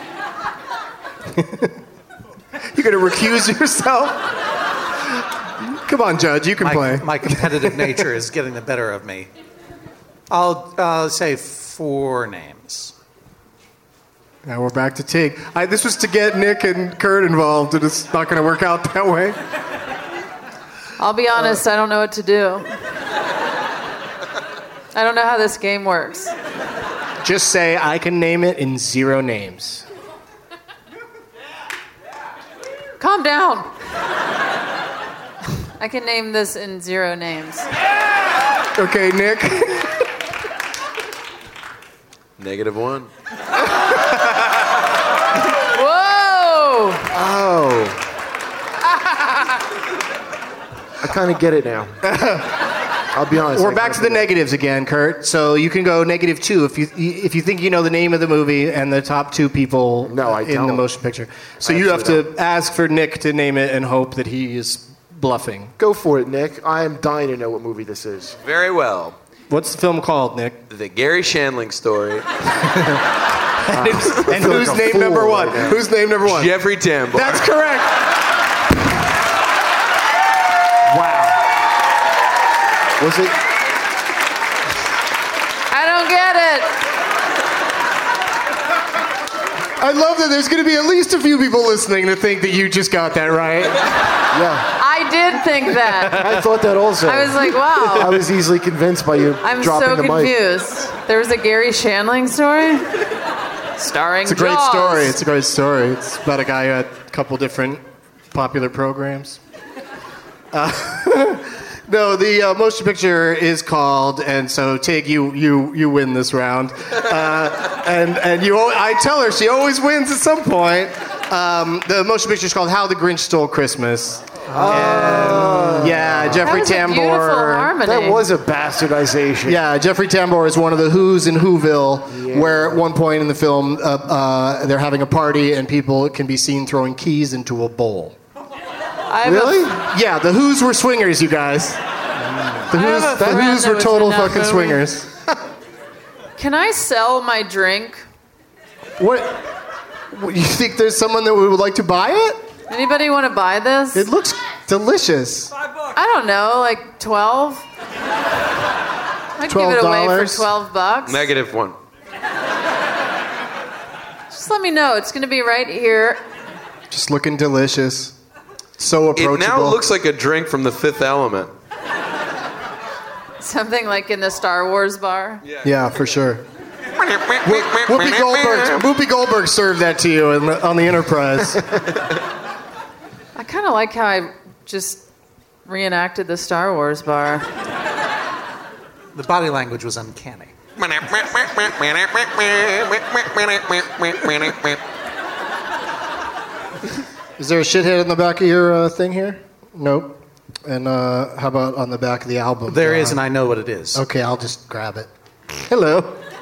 You're going to recuse yourself? Come on, Judge. You can play. My competitive nature is getting the better of me. I'll say 4 names. Now we're back to Tig. This was to get Nick and Kurt involved, and it's not going to work out that way. I'll be honest, I don't know what to do. I don't know how this game works. Just say, I can name it in 0 names. Calm down. I can name this in 0 names. Okay, Nick. -1. Whoa! Oh. I kind of get it now. I'll be honest. We're back to the negatives again, Kurt. So you can go -2 if you think you know the name of the movie and the top 2 people in the motion picture. So you have to ask for Nick to name it and hope that he is bluffing. Go for it, Nick. I am dying to know what movie this is. Very well. What's the film called, Nick? The Gary Shandling Story. And who's name number 1? Right now. Who's name number 1? Jeffrey Tambor. That's correct. Wow. Was it? I don't get it. I love that there's going to be at least a few people listening to think that you just got that right. Yeah. I I did think that. I thought that also. I was like, wow. I was easily convinced by you I'm dropping so the mic. confused. There was a Gary Shandling story? Starring It's a great Jaws. story. It's a great story. It's about a guy who had a couple different popular programs. No, the motion picture is called, and so Tig, you win this round. I tell her she always wins at some point. The motion picture is called How the Grinch Stole Christmas. And, yeah, Jeffrey That was a beautiful Tambor. harmony. That was a bastardization. Yeah, Jeffrey Tambor is one of the Who's in Whoville, where at one point in the film they're having a party and people can be seen throwing keys into a bowl. Really? Yeah, the Who's were swingers, you guys. The Who's were total fucking swingers. Can I sell my drink? What? You think there's someone that would like to buy it? Anybody want to buy this? It looks delicious. I don't know, like 12? I'd give it away for $12. -1. Just let me know. It's going to be right here. Just looking delicious. So approachable. It now looks like a drink from The Fifth Element. Something like in the Star Wars bar. Yeah, for sure. Whoopi Goldberg served that to you on the Enterprise. I kind of like how I just reenacted the Star Wars bar. The body language was uncanny. Is there a shithead on the back of your thing here? Nope. And how about on the back of the album? There is, and I know what it is. Okay, I'll just grab it. Hello.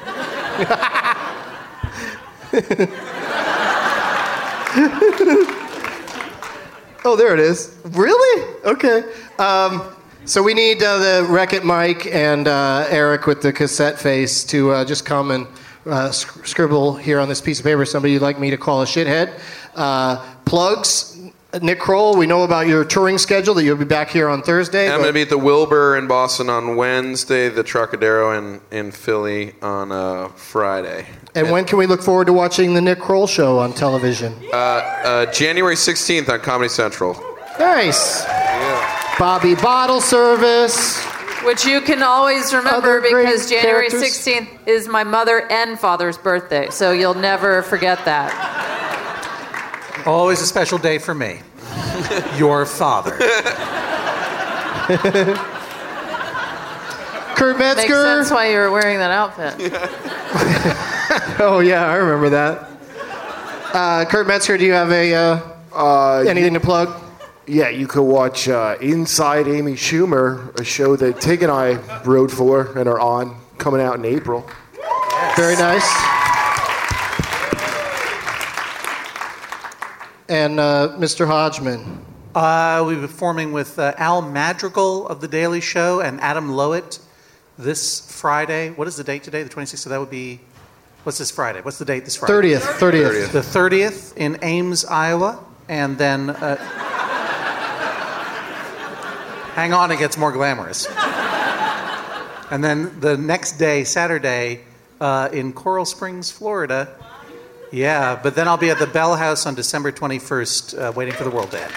Oh, there it is. Really? Okay. So we need the Wreck-It Mike and Eric with the cassette face to just come and scribble here on this piece of paper somebody you'd like me to call a shithead. Plugs. Nick Kroll, we know about your touring schedule, that you'll be back here on Thursday. I'm going to be at the Wilbur in Boston on Wednesday, the Trocadero in Philly on Friday. And when can we look forward to watching the Nick Kroll show on television? January 16th on Comedy Central. Nice. Yeah. Bobby Bottle Service. Which you can always remember Other great because January characters. 16th is my mother and father's birthday, so you'll never forget that. Always a special day for me. Your father. Kurt Metzger. Makes sense why you were wearing that outfit. Oh, yeah, I remember that. Kurt Metzger, do you have anything to plug? Yeah, you could watch Inside Amy Schumer, a show that Tig and I wrote for and are on, coming out in April. Yes. Very nice. And Mr. Hodgman. We've been performing with Al Madrigal of The Daily Show and Adam Lowitt this Friday. What is the date today? The 26th? So that would be... What's this Friday? What's the date this Friday? 30th. The 30th in Ames, Iowa. And then... hang on, it gets more glamorous. And then the next day, Saturday, in Coral Springs, Florida. Yeah, but then I'll be at the Bell House on December 21st, waiting for the world to end.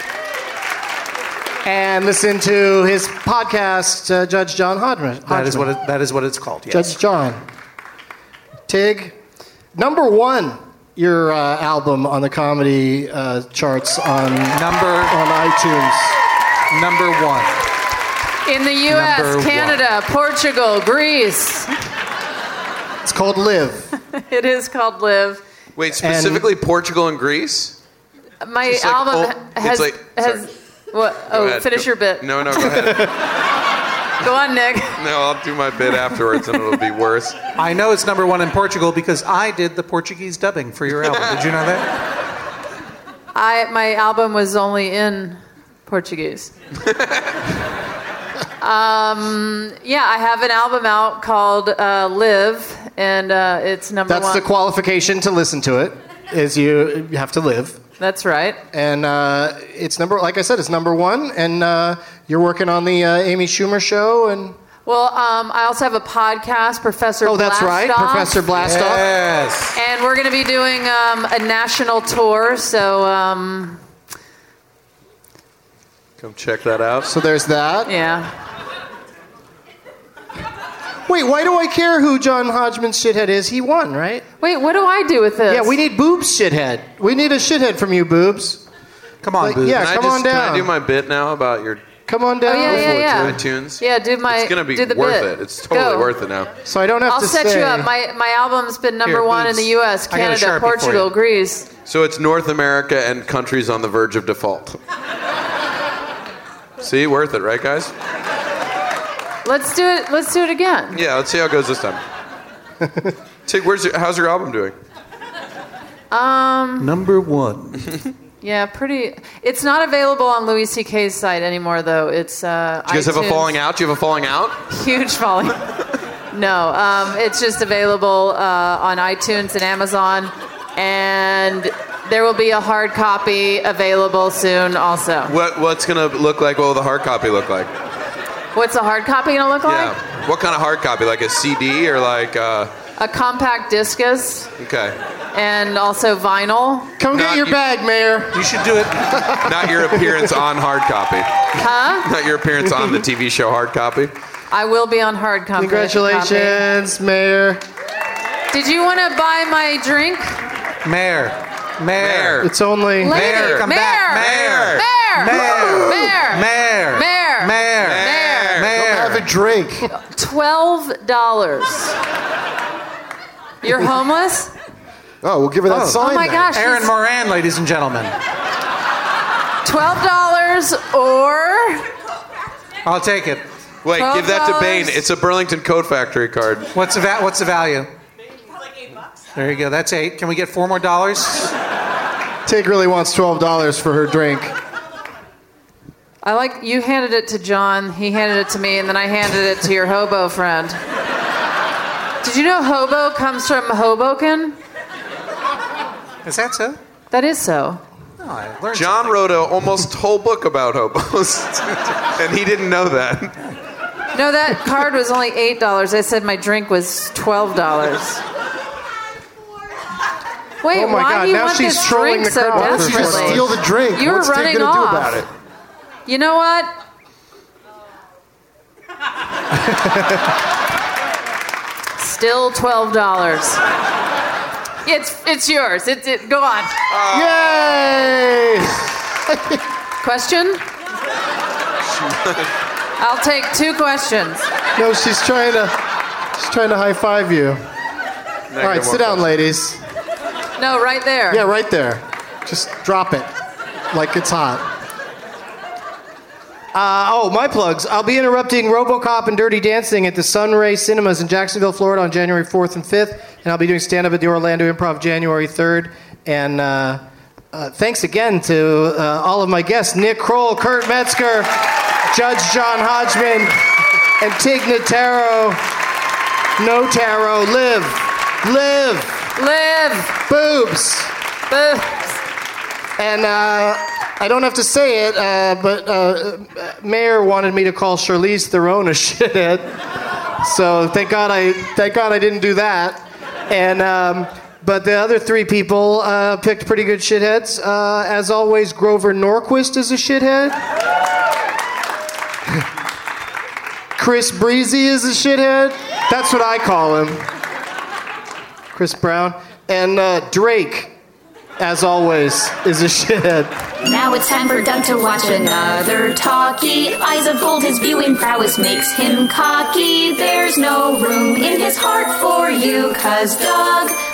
And listen to his podcast, Judge John Hodgman. That is what it's called, yes. Judge John. Tig, number one, your album on the comedy charts on iTunes. Number one. In the U.S., Canada, Portugal, Greece. It's called Live. It is called Live. Wait, specifically Portugal and Greece? My Just like album has what? Go Oh, ahead. finish your bit. No, go ahead. Go on, Nick. No, I'll do my bit afterwards and it'll be worse. I know it's number one in Portugal because I did the Portuguese dubbing for your album. Did you know that? My album was only in Portuguese. Yeah, I have an album out called Live, and it's number one. That's the qualification to listen to it, is you have to live. That's right. And it's like I said, it's number one, and you're working on the Amy Schumer show, and... Well, I also have a podcast, Professor Blastoff. Oh, that's right, Professor Blastoff. Yes. And we're going to be doing a national tour, so Come check that out. So there's that. Yeah. Wait, why do I care who John Hodgman's shithead is? He won, right? Wait, what do I do with this? Yeah, we need Boobs shithead. We need a shithead from you, Boobs. Come on, Boobs. Yeah, come on down. Can I do my bit now about your... Come on down. Oh, yeah. iTunes? Yeah, do my It's going to be do the worth bit. it. It's totally Go. worth it now. So I don't have I'll to set say... you up. My album's been number Here, one in Boobs. the U.S., I got a Canada, Sharpie for Portugal, you. Greece. So it's North America and countries on the verge of default. See, worth it, right, guys? Let's do it. Let's do it again. Yeah, let's see how it goes this time. How's your album doing? Number one. Yeah, pretty. It's not available on Louis C.K.'s site anymore, though. It's Do you guys have a iTunes. falling out? Do you have a falling out? Huge falling. No, it's just available on iTunes and Amazon, and there will be a hard copy available soon, also. What's gonna look like? What will the hard copy look like? What's a hard copy gonna look like? Yeah. What kind of hard copy? Like a CD or like? A compact discus. Okay. And also vinyl. Come get your bag, Mayor. You should do it. Not your appearance on hard copy. Huh? Not your appearance on the TV show hard copy. I will be on hard copy. Congratulations, Mayor. Did you want to buy my drink? Mayor. It's only... Lady, Mayor, come back. Mayor. Have a drink. $12. You're homeless? Oh, we'll give her that sign. Oh my then. gosh. Aaron Moran, ladies and gentlemen. $12 or... I'll take it. Wait, give that to $12. Bane. It's a Burlington Coat Factory card. What's the value? There you go. That's $8. Can we get $4 more? Tig really wants $12 for her drink. I like you handed it to John, he handed it to me, and then I handed it to your hobo friend. Did you know hobo comes from Hoboken? Is that so? That is so. Oh, I learned John something. wrote a almost whole book about hobos, and he didn't know that. No, that card was only $8. I said my drink was $12. Wait, Oh my why God, do you now want she's this trolling drink the so crowd. Why Why don't you just desperately? steal the drink? You were What's Tig running gonna do off. about it? You know what? Still $12. It's yours. Go on. Yay! Question? I'll take 2 questions. No, she's trying to high five you. All right, sit down, ladies. No, right there. Yeah, right there. Just drop it like it's hot. My plugs. I'll be interrupting RoboCop and Dirty Dancing at the Sunray Cinemas in Jacksonville, Florida on January 4th and 5th. And I'll be doing stand-up at the Orlando Improv January 3rd. And thanks again to all of my guests, Nick Kroll, Kurt Metzger, Judge John Hodgman, and Tig Notaro. Notaro, live. Boobs. And I don't have to say it, but Mayor wanted me to call Charlize Theron a shithead. So thank God I didn't do that. And but the other 3 people picked pretty good shitheads. As always, Grover Norquist is a shithead. Chris Breezy is a shithead. That's what I call him. Chris Brown. And Drake, as always, is a shithead. Now it's time for Doug to watch another talkie. Eyes of gold, his viewing prowess makes him cocky. There's no room in his heart for you, 'cause Doug